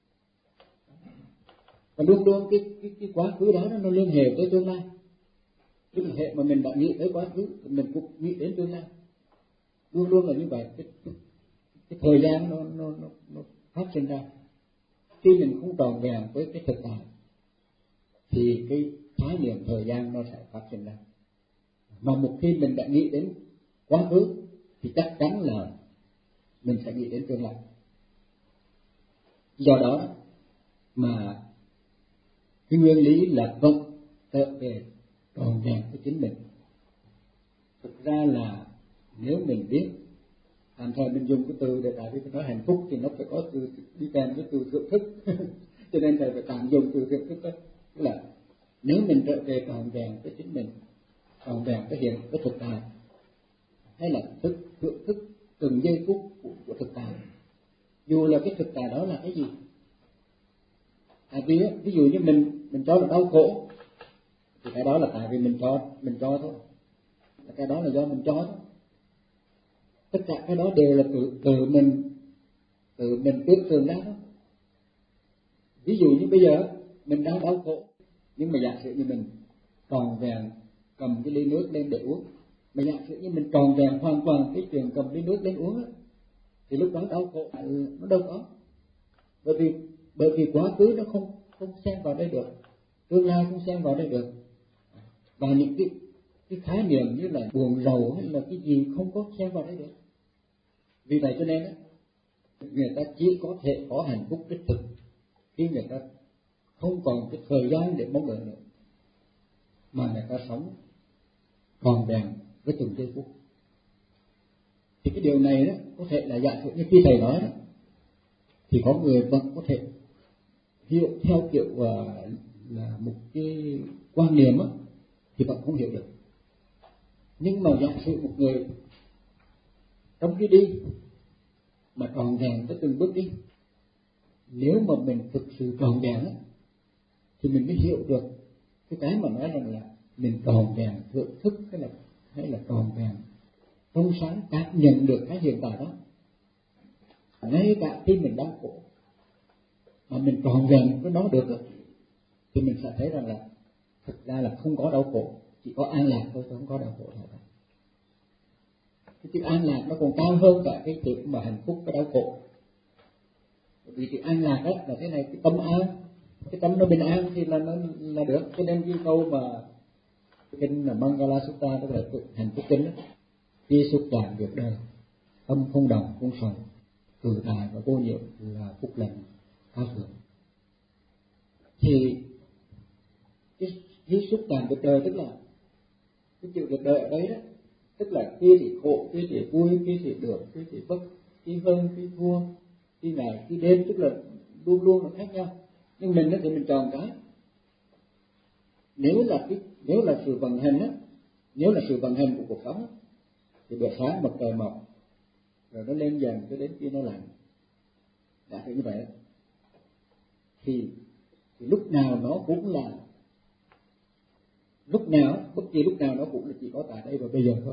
và luôn luôn cái cái cái quá khứ đó nó liên hệ tới tương lai. Tức là hệ mà mình đã nghĩ tới quá khứ thì mình cũng nghĩ đến tương lai, luôn luôn là như vậy. Cái, cái, cái thời gian nó nó nó, nó phát sinh ra. Khi mình không tròn vẹn với cái thực tại thì cái khái niệm thời gian nó sẽ phát sinh ra. Mà một khi mình đã nghĩ đến quá khứ thì chắc chắn là mình sẽ nghĩ đến tương lai. Do đó mà cái nguyên lý là vẫn trở về tròn vẹn với chính mình. Thực ra là nếu mình biết, tạm thời mình dùng cái từ để tại vì nói hạnh phúc thì nó phải có từ đi kèm với từ thưởng thức cho nên thầy phải tạm dùng từ thưởng thức đó. Tức là nếu mình trở về tròn vẹn với chính mình, tròn vẹn với hiện với thực tại, hay là thức thưởng thức từng giây phút của, của thực tại, dù là cái thực tại đó là cái gì. Tại vì ví dụ như mình mình cho là đau khổ thì cái đó là tại vì mình cho mình cho thôi, cái đó là do mình cho thôi. Tất cả cái đó đều là tự tự mình tự mình tưởng tượng ra đó. Ví dụ như bây giờ mình đang đau khổ, nhưng mà giả sử như mình tròn vẹn cầm cái ly nước lên để uống, mà giả sử như mình tròn vẹn hoàn toàn cái chuyện cầm ly nước lên uống đó, thì lúc đó đau khổ nó đâu có, bởi vì bởi vì quá khứ nó không không xen vào đây được, tương lai không xen vào đây được, và những cái cái khái niệm như là buồn rầu hay là cái gì không có xen vào đây được. Vì vậy cho nên đó, người ta chỉ có thể có hạnh phúc đích thực khi người ta không còn cái thời gian để mong đợi nữa, mà người ta sống tròn vẹn với từng giây phút. Thì cái điều này đó có thể là giả sử như khi thầy nói đó, thì có người vẫn có thể hiểu theo kiểu uh, là một cái quan niệm á, thì vẫn không hiểu được. Nhưng mà giả sử một người trong cái đi mà tròn vẹn với từng bước đi, nếu mà mình thực sự tròn vẹn á, thì mình mới hiểu được cái cái mà nói rằng là mình tròn vẹn thưởng thức hay là hay là tròn vẹn trong sáng cảm nhận được cái hiện tại đó, ngay cả khi mình đau khổ mà mình tròn vẹn với nó được đó, thì mình sẽ thấy rằng là thực ra là không có đau khổ, chỉ có an lạc thôi, không có đau khổ nào cả. Cái chữ an lạc nó còn cao hơn cả cái chữ mà hạnh phúc và đau khổ. Vì chữ an lạc đó là thế này, cái tâm an, cái tâm nó bình an thì là nó là được. Cho nên cái câu mà kinh là Mangala Sutta, tức là hạnh phúc kinh đó, khi xúc chạm việc đời, tâm không đồng không sầu, tự tại và vô nhiễm là phúc lành cao thượng. Thì cái, cái xúc chạm việc đời tức là cái chữ việc đời ở đây đó, tức là kia thì khổ, kia thì vui, kia thì được, kia thì bất, kia hơn, kia thua, kia ngày, kia đêm, tức là luôn luôn là khác nhau. Nhưng mình đó thì mình chọn cái, nếu là cái nếu là sự vận hành á, nếu là sự vận hành của cuộc sống á, thì bữa sáng mặt trời mọc rồi nó lên dần cho đến khi nó lạnh, đã thấy như vậy đó. Thì, thì lúc nào nó cũng là lúc nào bất kỳ lúc nào nó cũng là chỉ có tại đây và bây giờ thôi.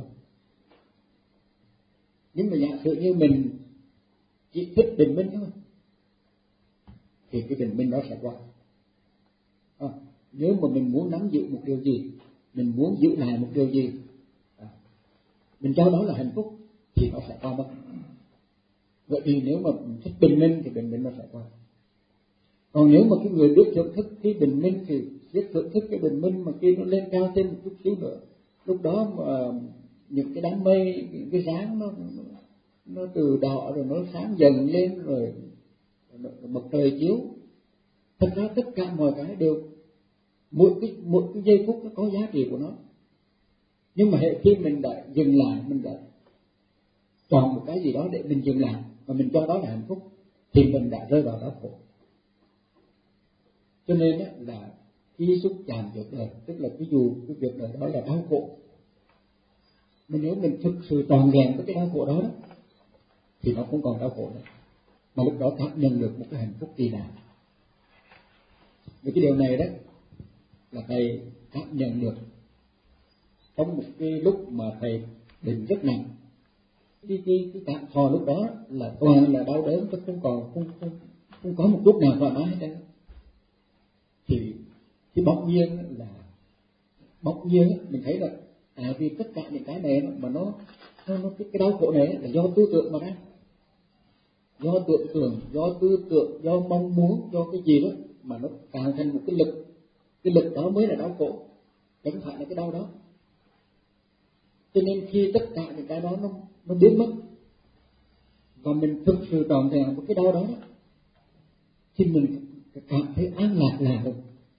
Nhưng mà giả sử như mình chỉ thích bình minh thôi, thì cái bình minh nó sẽ qua. À, nếu mà mình muốn nắm giữ một điều gì, mình muốn giữ lại một điều gì, à, mình cho đó là hạnh phúc, thì nó sẽ qua mất. Vậy thì nếu mà thích bình minh thì bình minh nó sẽ qua. Còn nếu mà cái người biết thưởng thức cái bình minh thì biết thưởng thức cái bình minh mà khi nó lên cao thêm một chút xíu nữa, lúc đó mà những cái đám mây, những cái dáng nó nó từ đỏ rồi nó sáng dần lên rồi, rồi mặt trời chiếu. Thật ra tất cả mọi cái đều, mỗi cái mỗi cái giây phút nó có giá trị của nó. Nhưng mà hệ khi mình đã dừng lại, mình đã chọn một cái gì đó để mình dừng lại và mình cho đó là hạnh phúc, thì mình đã rơi vào đau khổ. Cho nên đó là khi xúc chạm việc đời, tức là ví dụ cái việc đời đó là đau khổ, mà nếu mình thực sự tròn vẹn với cái đau khổ đó, đó thì nó không còn đau khổ nữa, mà lúc đó cảm nhận được một cái hạnh phúc kỳ lạ. Vì cái điều này đó là thầy cảm nhận được trong một cái lúc mà thầy bệnh rất nặng. Cái cái cái cảm thọ lúc đó là toàn là đau đớn, chứ không còn không không không có một lúc nào thoải mái hết trơn. Thì thì bỗng nhiên là bỗng nhiên mình thấy là à vì tất cả những cái này mà nó nó, nó cái, cái đau khổ này là do tư tưởng mà ra, do tưởng tượng, do tư tưởng, do mong muốn, do cái gì đó mà nó tạo thành một cái lực, cái lực đó mới là đau khổ, chẳng phải là cái đau đó. Cho nên khi tất cả những cái đó nó nó biến mất và mình thực sự trọn vẹn với cái đau đó, đó thì mình cảm thấy an lạc là được.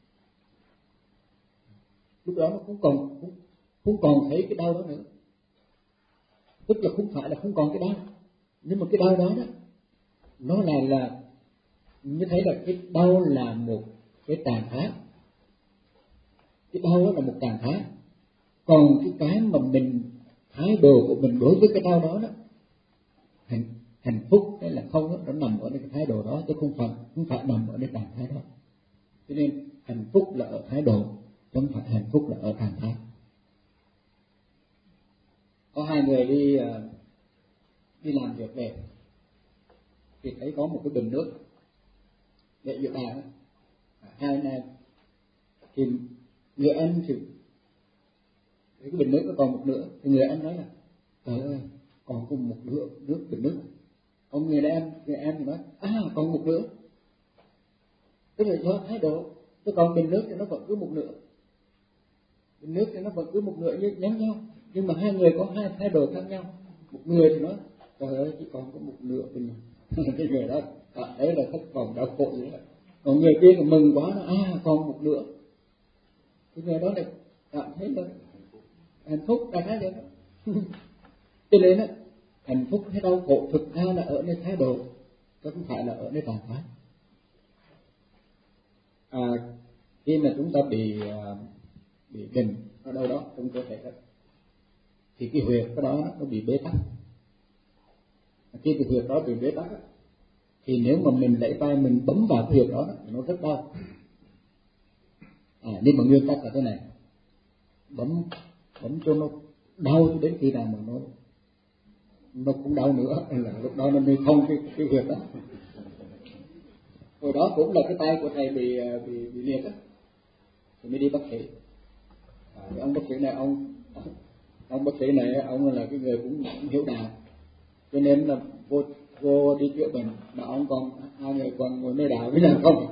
Lúc đó nó cũng còn cũng, cũng còn thấy cái đau đó nữa, tức là không phải là không còn cái đau, nhưng mà cái đau đó đó nó là là như thấy là cái đau là một cái trạng thái, cái đau đó là một trạng thái. Còn cái cái mà mình thái độ của mình đối với cái đau đó đó, hạnh hạnh phúc hay là không đó, nó nằm ở cái thái độ đó, chứ không phải không phải nằm ở cái trạng thái đó. Cho nên hạnh phúc là ở thái độ, chứ không phải hạnh phúc là ở trạng thái. Có hai người đi đi làm việc về thì thấy có một cái bình nước để giữa bàn, hai anh em thì người anh thì cái bình nước nó còn một nửa, thì người anh nói là trời ơi còn cùng một nửa nước bình nước. Ông người em người em thì nói à còn một nửa, tức là do thái độ. Chứ còn bình nước thì nó vẫn cứ một nửa, bình nước thì nó vẫn cứ một nửa như giống nhau, nhưng mà hai người có hai thái độ khác nhau. Một người thì nói trời ơi chỉ còn có một nửa bình cái người đó à, đấy là thất vọng đau khổ vậy đó. Còn người kia thì mừng quá, nó à còn một nửa, cái người đó này cảm thấy là hạnh phúc đại khái vậy đó. Cho nên á, hạnh phúc hay đau khổ thực ra là ở nơi thái độ, chứ không phải là ở nơi trạng thái. À, khi mà chúng ta bị bị bệnh ở đâu đó trong cơ thể đó, thì cái huyệt cái đó nó bị bế tắc. Khi cái huyệt đó bị bế tắc đó, thì nếu mà mình lấy tay mình bấm vào cái huyệt đó, nó rất đau. À, nhưng mà nguyên tắc là thế này, bấm bấm cho nó đau cho đến khi nào mà nó nó cũng đau nữa là lúc đó nó mới không cái cái việc đó. Hồi đó cũng là cái tay của thầy bị bị bị liệt á, thì mới đi bác sĩ. À, ông bác sĩ này ông ông bác sĩ này ông là cái người cũng, cũng hiểu đạo, cho nên là vô vô đi chữa bệnh mà ông còn hai người còn ngồi nơi đạo với nhau không.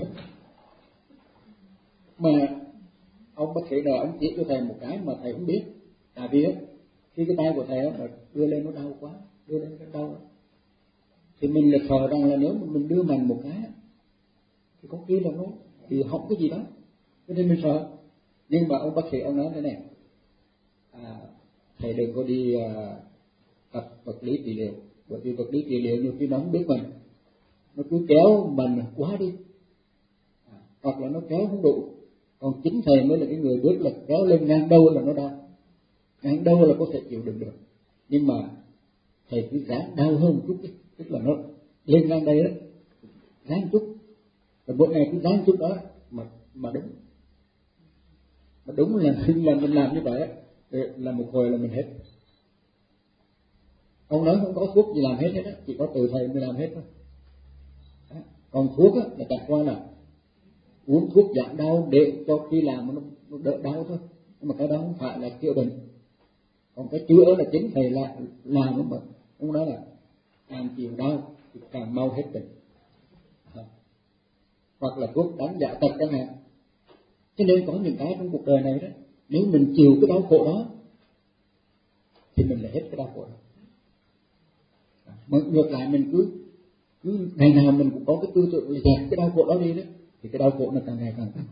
Mà ông bác sĩ này ông chỉ cho thầy một cái mà thầy không biết, tại vì khi cái tay của thầy mà đưa lên nó đau quá, đưa lên cái đau đó. Thì mình là sợ rằng là nếu mà mình đưa mạnh một cái thì có khi là nó thì hỏng cái gì đó, cho nên mình sợ. Nhưng mà ông bác sĩ ông nói thế này, à, thầy đừng có đi à, tập vật lý trị liệu, bởi vì vật lý trị liệu nhiều khi nó không biết mình, nó cứ kéo mình quá đi, à, hoặc là nó kéo không đủ. Còn chính thầy mới là cái người biết là kéo lên ngang đâu là nó đau, ngang đâu là có thể chịu đựng được. Nhưng mà thầy cứ ráng đau hơn một chút ấy, tức là nó lên ngang đây đó, ráng chút, và mỗi ngày cứ ráng chút đó mà mà đúng, mà đúng là là mình làm như vậy là một hồi là mình hết. Ông nói không có thuốc gì làm hết hết á, chỉ có từ thầy mới làm hết thôi. Đó. Còn thuốc á là chẳng qua là uống thuốc giảm đau để cho khi làm nó, nó đỡ đau thôi, nhưng mà cái đó không phải là chữa bệnh. Còn cái chữa là chính thầy là làm nó mà ông nói là càng chịu đau thì càng mau hết bệnh. À. Hoặc là thuốc đánh dạ tật chẳng hạn. Cho nên có những cái trong cuộc đời này đó, nếu mình chịu cái đau khổ đó thì mình lại hết cái đau khổ đó. Mà ngược lại mình cứ cứ ngày nào mình cũng có cái tư tưởng dẹp cái đau khổ đó đi đó, thì cái đau khổ nó càng ngày càng tăng.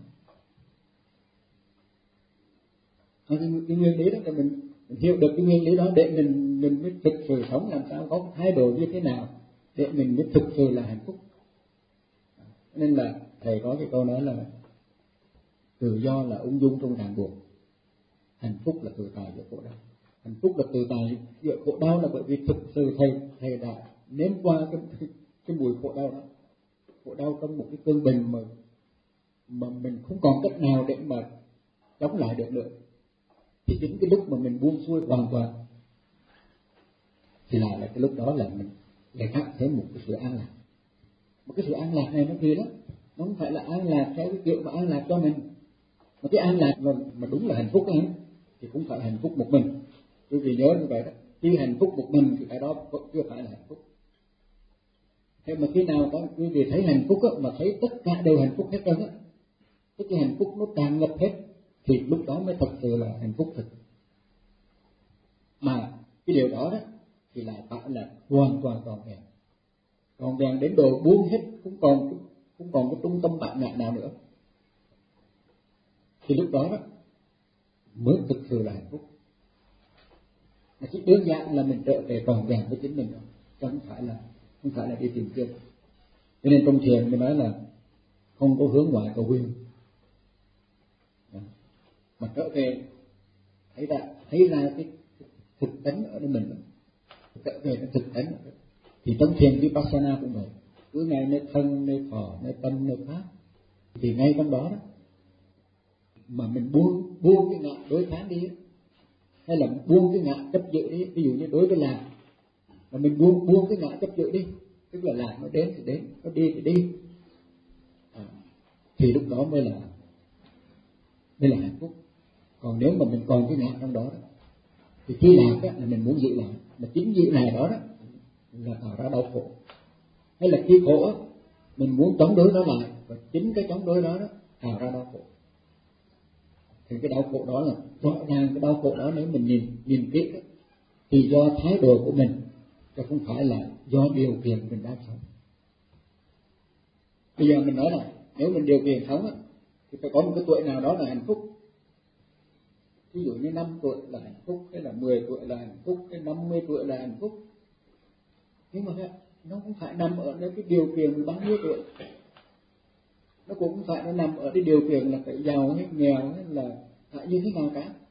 Cái, cái nguyên lý đó là mình, mình hiểu được cái nguyên lý đó để mình mình mới thực sự sống làm sao, có thái độ như thế nào để mình mới thực sự là hạnh phúc. Nên là thầy có cái câu nói là tự do là ung dung trong ràng buộc, hạnh phúc là tự tại giữa khổ đau. Hạnh phúc là tự tại giữa khổ đau là bởi vì thực sự thầy thầy đã nếm qua cái cái mùi khổ đau đó, khổ đau trong một cái cơn bệnh mà mà mình không còn cách nào để mà chống lại được nữa. Thì chính cái lúc mà mình buông xuôi hoàn toàn thì lại là cái lúc đó là mình lại cảm thấy một cái sự an lạc. Một cái sự an lạc này nó kỳ lắm, nó không phải là an lạc theo cái kiểu mà an lạc cho mình, mà cái an lạc mà, mà đúng là hạnh phúc ấy, thì cũng phải hạnh phúc một mình. Quý vị nhớ như vậy đó, khi hạnh phúc một mình thì cái đó vẫn chưa phải là hạnh phúc. Thế mà khi nào các quý vị thấy hạnh phúc á, mà thấy tất cả đều hạnh phúc hết trơn á, tức là hạnh phúc nó tràn ngập hết, thì lúc đó mới thật sự là hạnh phúc thực. Mà cái điều đó đó thì lại phải là hoàn toàn trọn vẹn, trọn vẹn đến độ buông hết, cũng còn cũng còn cái trung tâm bản ngã nào nữa, thì lúc đó đó mới thực sự là hạnh phúc. Mà chỉ đơn giản là mình trở về trọn vẹn với chính mình thôi, chứ không phải là không phải là đi tìm kiếm. Cho nên trong thiền mới nói là không có hướng ngoại cầu huyền, mà trở về thấy ra thấy ra cái thực tánh ở nơi mình, trở về cái thực tánh. Thì trong thiền Vipassana cũng vậy, cứ ngay nơi thân, nơi thọ, nơi tâm, nơi pháp, thì ngay trong đó đó mà mình buông buông cái ngã đối kháng đi, hay là buông cái ngã chấp giữ đi. Ví dụ như đối với lạc mà mình buông buông cái ngã chấp giữ đi, tức là lạc nó đến thì đến, nó đi thì đi, à, thì lúc đó mới là mới là hạnh phúc. Còn nếu mà mình còn cái ngã trong đó, đó thì khi lạc á, là mình muốn giữ lại, mà chính giữ lại đó đó là tạo ra đau khổ. Hay là khi khổ á, mình muốn chống đối nó lại, và chính cái chống đối đó đó tạo ra đau khổ. Thì cái đau khổ đó là rõ ràng, cái đau khổ đó nếu mình nhìn nhìn kỹ đó, thì do thái độ của mình, chứ không phải là do điều kiện mình đang sống. Bây giờ mình nói là nếu mình điều kiện sống á, thì phải có một cái tuổi nào đó là hạnh phúc. Ví dụ như năm tuổi là hạnh phúc, hay là mười tuổi là hạnh phúc, hay năm mươi tuổi là hạnh phúc. Nhưng mà nó cũng phải nằm ở nơi cái điều kiện bao nhiêu tuổi. Nó cũng không phải nó nằm ở cái điều kiện là phải giàu hay nghèo hay là phải như thế nào cả.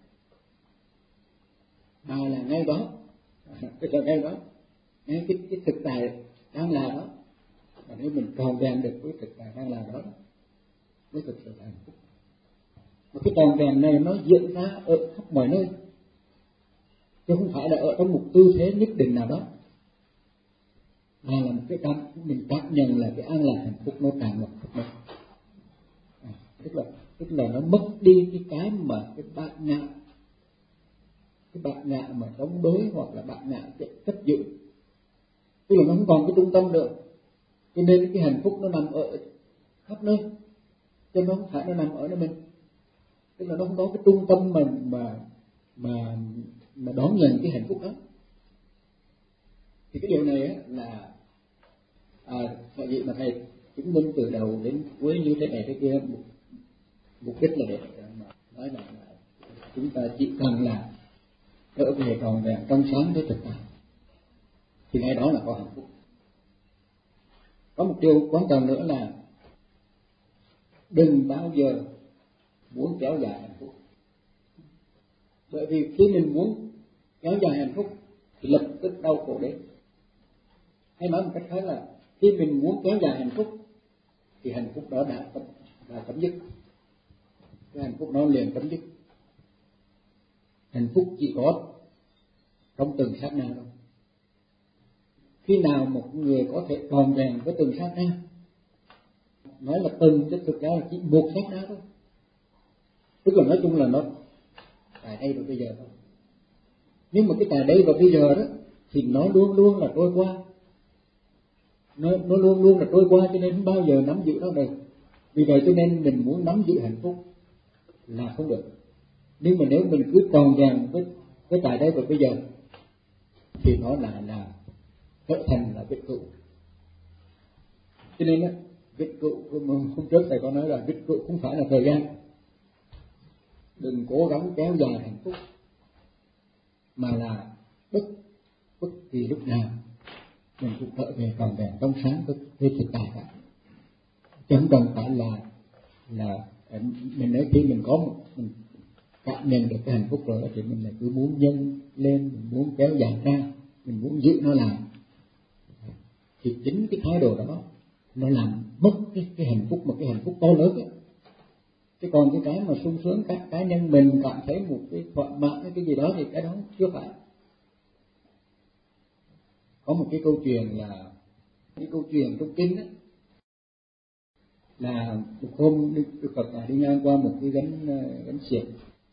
Mà là ngay đó, cái là ngay đó, ngay cái, cái thực tại đang là đó. Và nếu mình tròn vẹn được với thực tại đang là đó, mới thực sự là hạnh phúc. Mà cái tròn vẹn này nó diễn ra ở khắp mọi nơi, chứ không phải là ở trong một tư thế nhất định nào đó, mà là một cái cảm mình cảm nhận là cái an lạc hạnh phúc nó tràn ngập khắp nơi. À, tức là tức là nó mất đi cái cái mà cái bát ngã, cái bát ngã mà chống đối hoặc là bát ngã chấp giữ, tức là nó không còn cái trung tâm nữa, cho nên cái hạnh phúc nó nằm ở khắp nơi, chứ nó không phải nó nằm ở nơi mình, tức là nó không có cái trung tâm mà mà mà mà đón nhận cái hạnh phúc đó. Thì cái điều này á là à, mọi vị mà thầy chứng minh từ đầu đến cuối như thế này thế kia, mục, mục đích là để mà nói rằng là chúng ta chỉ cần là trở về tròn vẹn trong sáng với thực tại, thì ngay đó là có hạnh phúc. Có một điều quan trọng nữa là đừng bao giờ muốn kéo dài hạnh phúc, bởi vì khi mình muốn kéo dài hạnh phúc thì lập tức đau khổ đến. Hay nói một cách khác là khi mình muốn kéo dài hạnh phúc thì hạnh phúc đó đã đã chấm dứt, cái hạnh phúc đó liền chấm dứt. Hạnh phúc chỉ có trong từng sát na thôi. Khi nào một người có thể tròn vẹn với từng sát na, nói là từng chứ thực ra là chỉ một sát na thôi, tức là nói chung là nó tại đây và bây giờ thôi. Nhưng mà cái tại đây và bây giờ đó thì nó luôn luôn là trôi qua, nó nó luôn luôn là trôi qua, cho nên không bao giờ nắm giữ nó được. Vì vậy cho nên mình muốn nắm giữ hạnh phúc là không được. Nhưng mà nếu mình cứ tròn vẹn với với tại đây và bây giờ thì nó lại là trở thành là vĩnh cửu. Cho nên á, vĩnh cửu hôm trước thầy có nói là vĩnh cửu không phải là thời gian. Đừng cố gắng kéo dài hạnh phúc, mà là bất bất kỳ lúc nào mình cũng trở về tròn vẹn trong sáng với, với thực tại cả. Chứ không cần phải là là mình nói khi mình có một mình cảm nhận được cái hạnh phúc rồi thì mình lại cứ muốn nhân lên, mình muốn kéo dài ra, mình muốn giữ nó lại, thì chính cái thái độ đó nó làm mất cái, cái hạnh phúc, mà cái hạnh phúc to lớn ấy. Chứ còn cái cái mà sung sướng các cá nhân mình cảm thấy một cái thỏa mãn cái gì đó thì cái đó chưa phải. Có một cái câu chuyện là cái câu chuyện trong kinh đó, là một hôm Đức Phật là đi ngang qua một cái gánh gánh xiềng,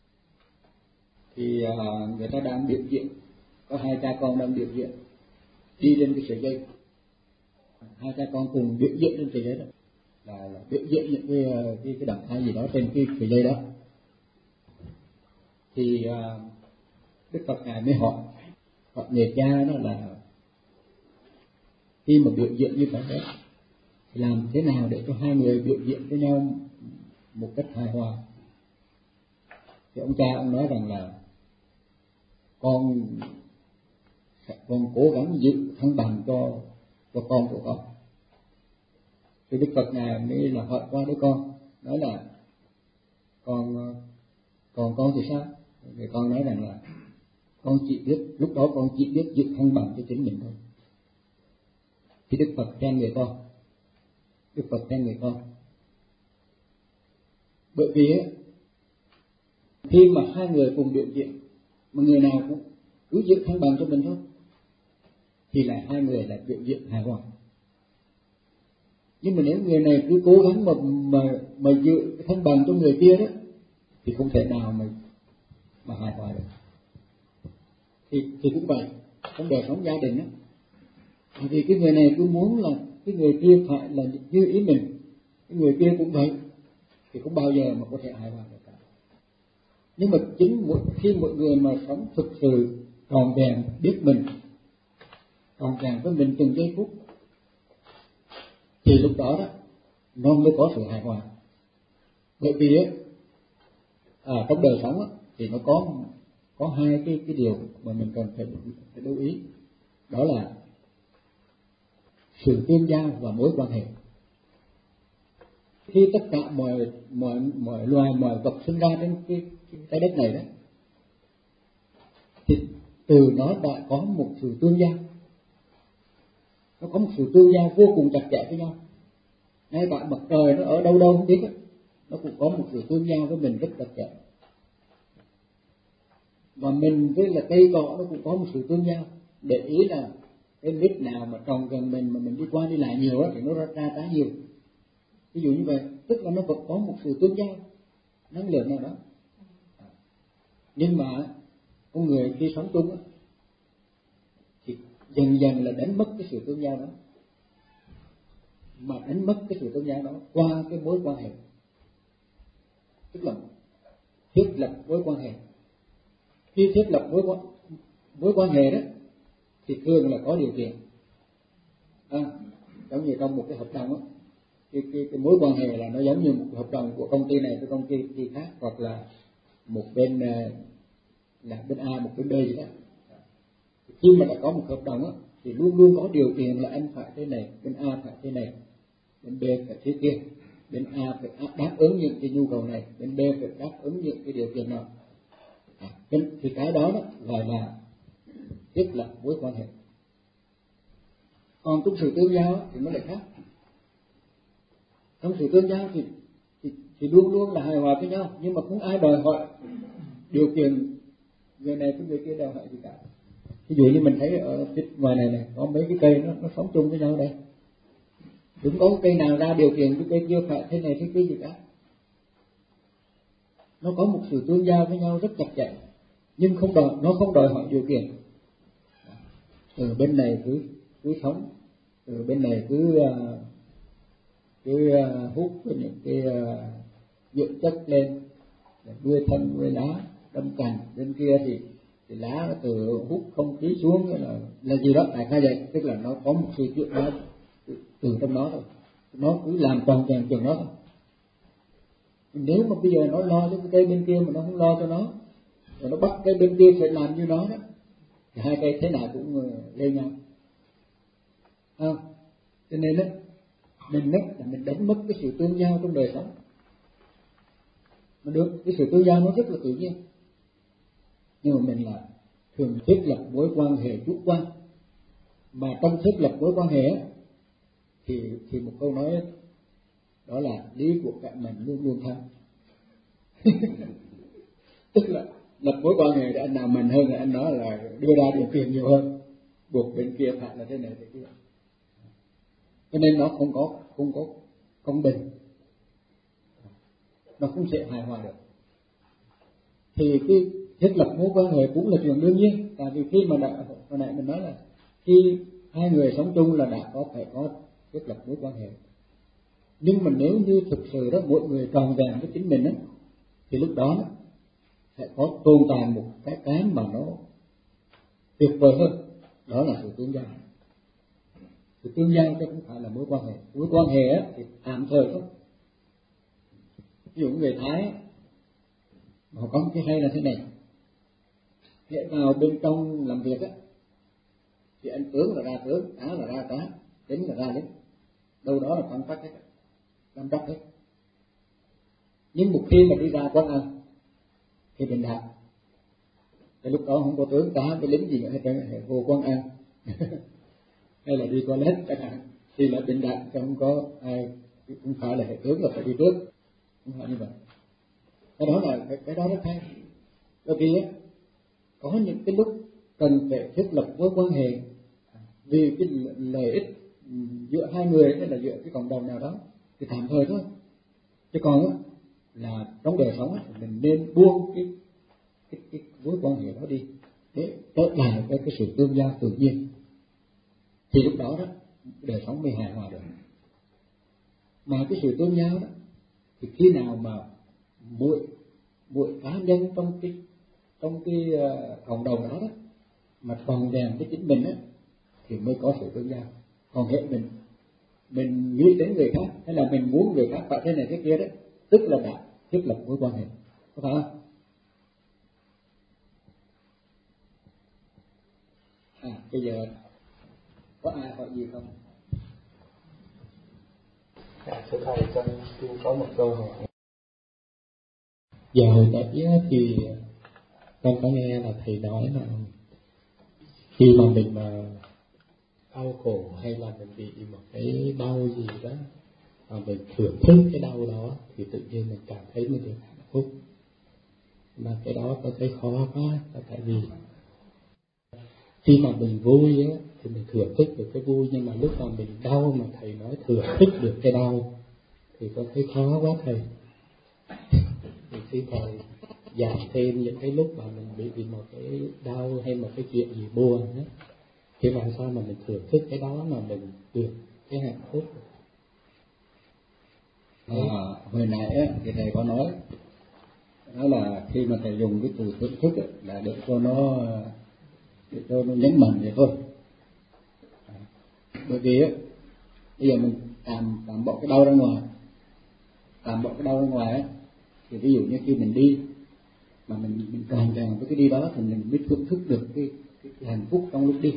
thì uh, người ta đang biểu diễn, có hai cha con đang biểu diễn đi trên cái sợi dây, hai cha con cùng biểu diễn trên sợi dây đó, là, là biểu diễn những cái cái cái động thái gì đó trên cái sợi dây đó. Thì uh, Đức Phật ngài mới hỏi hỏi người cha đó là khi mà biểu diễn như vậy đấy thì làm thế nào để cho hai người biểu diễn với nhau một cách hài hòa. Thì ông cha ông nói rằng là con con cố gắng giữ thăng bằng cho cho con của con. Thì Đức Phật ngài mới là hỏi qua đứa con, nói là con còn con thì sao? Người con nói rằng là con chỉ biết lúc đó con chỉ biết giữ thăng bằng cho chính mình thôi. Thì Đức Phật khen người con, Đức Phật khen người con, bởi vì ấy, khi mà hai người cùng biểu diễn mà người nào cũng cứ giữ thăng bằng cho mình thôi thì là hai người lại biểu diễn hài hòa. Nhưng mà nếu người này cứ cố gắng mà mà mà giữ thăng bằng cho người kia đó thì không thể nào mà mà hài hòa được. Thì thì cũng vậy, trong đời sống gia đình đó, vì cái người này cứ muốn là cái người kia phải là như ý mình, cái người kia cũng vậy, thì không bao giờ mà có thể hài hòa được cả. Nhưng mà chính mỗi khi mọi người mà sống thực sự tròn vẹn, biết mình, tròn vẹn với mình từng giây phút, thì lúc đó đó nó mới có sự hài hòa. Bởi vì á, à, trong đời sống á, thì nó có có hai cái cái điều mà mình cần phải, phải lưu ý, đó là sự tương giao và mối quan hệ. Khi tất cả mọi mọi mọi loài mọi vật sinh ra trên cái, cái trái đất này đó, thì từ nó đã có một sự tương giao, nó có một sự tương giao vô cùng chặt chẽ với nhau. Ngay cả mặt trời nó ở đâu đâu không biết đó, nó cũng có một sự tương giao với mình rất chặt chẽ. Và mình với là cây cỏ nó cũng có một sự tương giao. Để ý là cái mít nào mà trồng gần mình mà mình đi qua đi lại nhiều đó, thì nó ra, ra trái nhiều. Ví dụ như vậy, tức là nó vẫn có một sự tương giao năng lượng nào đó. Nhưng mà con người khi sống chung á, thì dần dần là đánh mất cái sự tương giao đó, mà đánh mất cái sự tương giao đó qua cái mối quan hệ, tức là thiết lập mối quan hệ. Khi thiết lập mối quan mối quan hệ đó thì thường là có điều kiện. À, giống như trong một cái hợp đồng á, cái, cái, cái mối quan hệ là nó giống như một hợp đồng của công ty này với công ty, ty khác, hoặc là một bên là bên A, một bên B gì đó. Khi mà đã có một hợp đồng á, thì luôn luôn có điều kiện là anh phải thế này, bên A phải thế này, bên B phải thế kia, bên A phải đáp ứng những cái nhu cầu này, bên B phải đáp ứng những cái điều kiện nào. À, thì cái đó, đó gọi là thiết lập mối quan hệ. Còn trong sự tương giao thì nó lại khác. Trong sự tương giao thì, thì thì luôn luôn là hài hòa với nhau, nhưng mà không ai đòi hỏi điều kiện người này với người kia đòi hỏi gì cả. Ví dụ như mình thấy ở phía ngoài này này có mấy cái cây nó nó sống chung với nhau đây, đừng có cây nào ra điều kiện cái cây kia phải thế này thế kia gì cả. Nó có một sự tương giao với nhau rất chặt chẽ, nhưng không đòi, nó không đòi hỏi điều kiện. Từ bên này cứ cứ sống, từ bên này cứ cứ hút những cái dưỡng chất lên để nuôi thân nuôi lá đâm cành, bên kia thì thì lá nó từ hút không khí xuống là là gì đó, đại khái vậy. Tức là nó có một sự chuyện đó từ trong đó thôi, nó cứ làm toàn vẹn trường đó thôi. Nếu mà bây giờ nó lo cho cái cây bên kia mà nó không lo cho nó, rồi nó bắt cây bên kia phải làm như nó đó, thì hai cây thế nào cũng leo nhau. Không, cho nên đó, mình đó là mình đánh mất cái sự tương giao trong đời sống. Mà được, cái sự tương giao nó rất là tự nhiên, nhưng mà mình là thường thiết lập mối quan hệ chủ quan. Mà trong thiết lập mối quan hệ thì thì một câu nói đó là lý của cạnh mình luôn luôn thắng. Tức là lập mối quan hệ để anh nào mình hơn là anh nói là đưa ra điều kiện nhiều hơn, buộc bên kia phải là thế này thế kia. Cho nên nó không có không có công bình, nó không sẽ hài hòa được. Thì cái thiết lập mối quan hệ cũng là chuyện đương nhiên, tại vì khi mà đã, hồi nãy mình nói là khi hai người sống chung là đã có phải có thiết lập mối quan hệ. Nhưng mà nếu như thực sự đó mỗi người tròn vẹn với chính mình đó, thì lúc đó sẽ có tồn tại một cái cái mà nó tuyệt vời hơn, đó là sự tương giao. Sự tương giao chứ không phải là mối quan hệ. Mối quan hệ á, thì tạm thời thôi. Ví dụ người Thái họ có một cái hay là thế này: hễ vào bên trong làm việc á, thì anh tướng là ra tướng, cá là ra cá, lính là ra lính, đâu đó là phân phát hết, nắm chắc hết. Nhưng một khi mà đi ra quán ăn thì mình đạt, cái lúc đó không có tướng cá với lính gì nữa hết trơn, vô quán ăn hay là đi toilet chẳng hạn thì là bình đẳng, chứ không có ai, không phải là hệ tướng là phải đi trước, không phải như vậy. Cái đó là cái, cái đó rất hay, bởi vì á, có những cái lúc cần phải thiết lập mối quan hệ vì cái lợi ích giữa hai người hay là giữa cái cộng đồng nào đó thì tạm thời thôi. Chứ còn á, là trong đời sống á, mình nên buông cái cái cái mối quan hệ đó đi để trở lại với cái sự tương giao tự nhiên, thì lúc đó đó đời sống mới hài hòa được. Mà cái sự tương giao đó thì khi nào mà mỗi mỗi cá nhân trong cái trong cái uh, cộng đồng đó, đó mà tròn vẹn với chính mình á, thì mới có sự tương giao. Còn hệ mình mình nghĩ đến người khác hay là mình muốn người khác phải thế này thế kia đấy, tức là đã thiết lập mối quan hệ, có phải không? À, bây giờ có ai hỏi gì không? Dạ, thưa thầy, con tôi có một câu hỏi. Giờ hồi nãy thì con có nghe là thầy nói là khi mà mình mà đau khổ hay là mình bị một cái đau gì đó mà mình thưởng thức cái đau đó thì tự nhiên mình cảm thấy mình được hạnh phúc. Mà cái đó tôi thấy khó quá, là tại vì khi mà mình vui á thì mình thưởng thức được cái vui, nhưng mà lúc mà mình đau mà thầy nói thưởng thức được cái đau thì tôi thấy khó quá thầy. Thì xin thầy giảm thêm những cái lúc mà mình bị vì một cái đau hay một cái chuyện gì buồn á, thì làm sao mà mình thưởng thức cái đó mà mình được cái hạnh phúc. À, hồi nãy á, thì thầy có nói đó là khi mà thầy dùng cái từ thưởng thức ấy, là để cho nó để cho nó nhấn mạnh vậy thôi. À, bởi vì á, bây giờ mình tạm tạm bỏ cái đau ra ngoài, tạm bỏ cái đau ra ngoài á, thì ví dụ như khi mình đi mà mình mình tròn vẹn với cái đi đó thì mình mới thưởng thức được cái, cái, cái hạnh phúc trong lúc đi.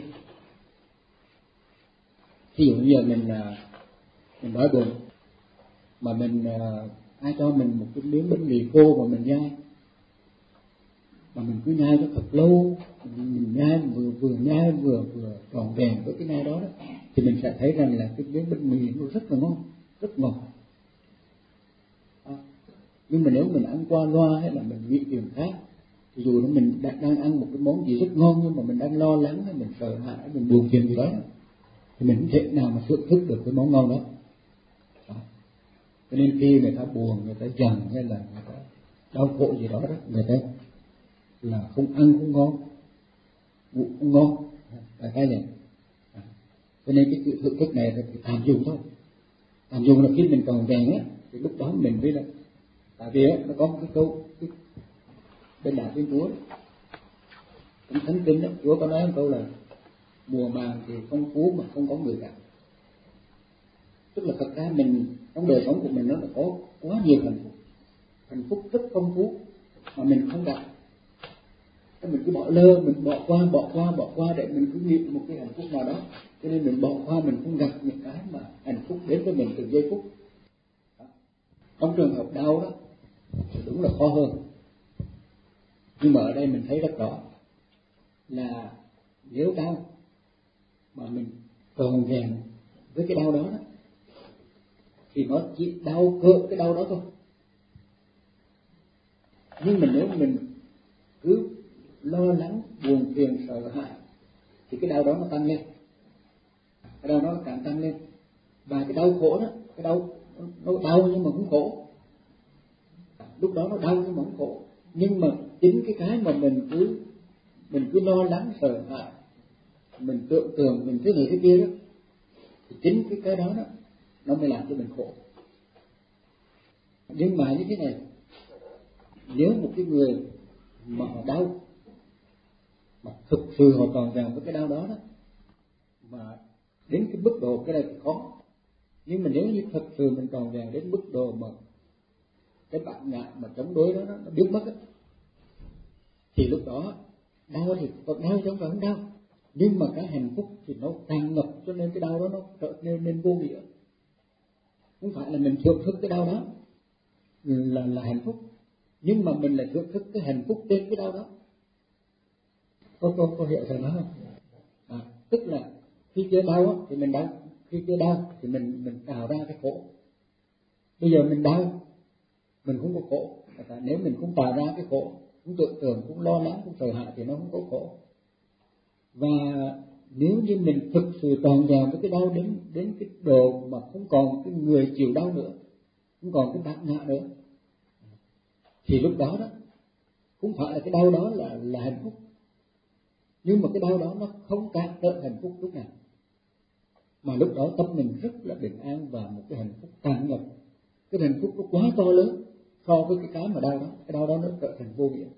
Ví dụ như giờ mình mình đói bụng mà mình ai cho mình một cái miếng bánh mì khô mà mình nhai, mà mình cứ nhai nó thật lâu, mình, mình nhai vừa vừa nhai vừa vừa tròn vẹn với cái nhai đó, đó thì mình sẽ thấy rằng là cái miếng bánh mì nó rất là ngon, rất ngọt. À, nhưng mà nếu mình ăn qua loa hay là mình nghĩ chuyện khác, thì dù là mình đang ăn một cái món gì rất ngon nhưng mà mình đang lo lắng hay mình sợ hãi, mình buồn phiền gì đó, thì mình không thể nào mà thưởng thức được cái món ngon đó. Đó. Cho nên khi người ta buồn, người ta giận hay là người ta đau khổ gì đó, đó người ta là không ăn không ngon, ngủ không ngon, là cái này. À. Cho nên cái sự thưởng thức này là tạm dùng thôi. Tạm dùng là khi mình còn vẹn á, thì lúc đó mình mới là, tại vì á nó có một cái câu cái, bên đại tuyên Chúa cũng thánh kinh đó, Chúa có nói một câu là mùa màng thì phong phú mà không có người gặp. Tức là thật ra mình trong đời sống của mình nó là có quá nhiều hạnh phúc, hạnh phúc rất phong phú mà mình không gặp. Thế mình cứ bỏ lơ, mình bỏ qua, bỏ qua, bỏ qua để mình cứ nghĩ một cái hạnh phúc nào đó, cho nên mình bỏ qua, mình không gặp những cái mà hạnh phúc đến với mình từ giây phút. Đó. Trong trường hợp đau đó thì đúng là khó hơn, nhưng mà ở đây mình thấy rất rõ là nếu đau mà mình tròn vẹn với cái đau đó, đó thì nó chỉ đau cỡ cái đau đó thôi. Nhưng mà nếu mình cứ lo lắng, buồn phiền, sợ hãi thì cái đau đó nó tăng lên, cái đau đó nó càng tăng lên. Và cái đau khổ đó, cái đau nó đau nhưng mà không khổ, lúc đó nó đau nhưng mà không khổ. Nhưng mà chính cái cái mà mình cứ mình cứ lo lắng sợ hãi, mình tưởng tượng mình thế này thế kia đó, thì chính cái cái đó đó nó mới làm cho mình khổ. Nhưng mà như thế này, nếu một cái người mà họ đau mà thực sự họ tròn vẹn với cái đau đó đó, mà đến cái mức độ, cái này thì khó, nhưng mà nếu như thực sự mình tròn vẹn đến mức độ mà cái bản ngã mà chống đối đó, đó nó biến mất ấy, thì lúc đó đau thì còn đau chứ không phải không đau, nhưng mà cái hạnh phúc thì nó tràn ngập, cho nên cái đau đó nó trở nên, nên vô nghĩa. Không phải là mình thưởng thức cái đau đó là là hạnh phúc, nhưng mà mình lại thưởng thức cái hạnh phúc trên cái đau đó. Có có có hiểu rằng đó không? À, tức là khi chưa đau thì mình đau, khi chưa đau thì mình mình tạo ra cái khổ. Bây giờ mình đau, mình không có khổ. Nếu mình không tạo ra cái khổ, cũng tưởng tượng, cũng lo lắng, cũng sợ hãi thì nó không có khổ. Và nếu như mình thực sự tròn vẹn với cái đau đến đến cái độ mà không còn cái người chịu đau nữa, không còn cái bản ngã nữa, thì lúc đó đó cũng phải là cái đau đó là là hạnh phúc, nhưng mà cái đau đó nó không cản trở hạnh phúc lúc nào, mà lúc đó tâm mình rất là bình an và một cái hạnh phúc tràn ngập. Cái hạnh phúc nó quá to lớn so với cái cái mà đau đó, cái đau đó nó trở thành vô nghĩa.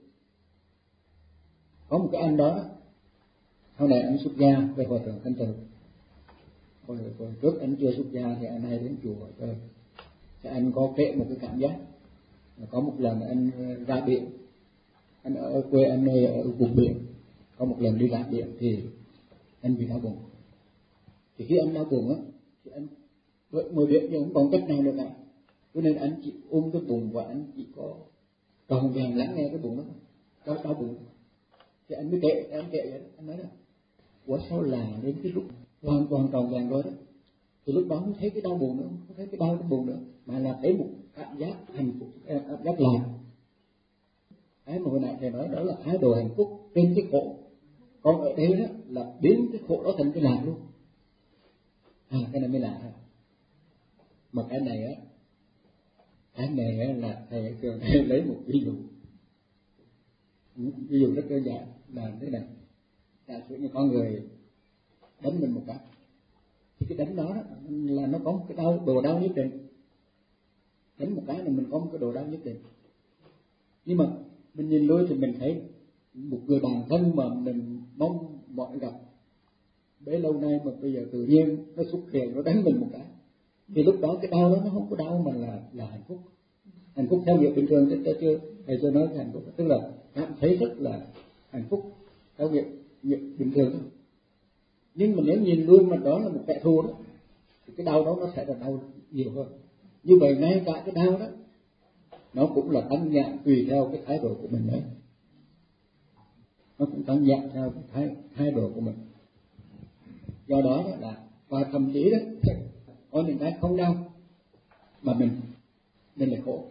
Có một cái anh đó, sau này anh xuất gia về hòa thượng Thanh Từ. Hồi, hồi trước anh chưa xuất gia thì anh hay đến chùa chơi. Thì anh có kể một cái cảm giác. Có một lần anh ra biển, anh ở quê anh nơi ở vùng biển. Có một lần đi ra biển thì anh bị đau bụng. Thì khi anh đau bụng á, thì anh ngồi biển nhưng không còn cách nào được cả. Cho nên anh chỉ ôm cái bụng và anh chỉ có tròn vẹn lắng nghe cái bụng đó, đau đau bụng. Thì anh mới kể, anh kể vậy đó, anh nói đó, ủa sao là đến cái lúc hoàn toàn tròn vẹn rồi đó, thì lúc đó không thấy cái đau buồn nữa, không thấy cái đau cái buồn nữa, mà là thấy một cảm giác hạnh phúc, cảm giác lạc. Cái mà hồi nãy thầy nói đó là thái độ hạnh phúc trên cái khổ. Còn ở đây đó là biến cái khổ đó thành cái lạc luôn. À, cái này mới lạ ha. Mà cái này á, cái này á là thầy thường thầy lấy một ví dụ, ví dụ rất đơn giản là thế này. Giả sử như con người đánh mình một cái, thì cái đánh đó, đó là nó có một cái đau, đồ đau nhất định. Đánh một cái là mình có một cái đồ đau nhất định. Nhưng mà mình nhìn lui thì mình thấy một người bạn thân mà mình mong mọi gặp bấy lâu nay, mà bây giờ tự nhiên nó xuất hiện, nó đánh mình một cái, thì lúc đó cái đau đó nó không có đau mà là là hạnh phúc. Hạnh phúc theo nghĩa bình thường, thầy chưa thầy chưa nói hạnh phúc, tức là cảm thấy rất là hạnh phúc theo nghĩa, nghĩa bình thường thôi. Nhưng mà nếu nhìn luôn mà đó là một kẻ thù đó, thì cái đau đó nó sẽ là đau nhiều hơn. Như vậy ngay cả cái đau đó nó cũng là tăng nhẹ tùy theo cái thái độ của mình đấy, nó cũng tăng nhẹ theo cái thái, thái độ của mình. Do đó, đó là, và thậm chí đó có những cái không đau mà mình mình lại khổ,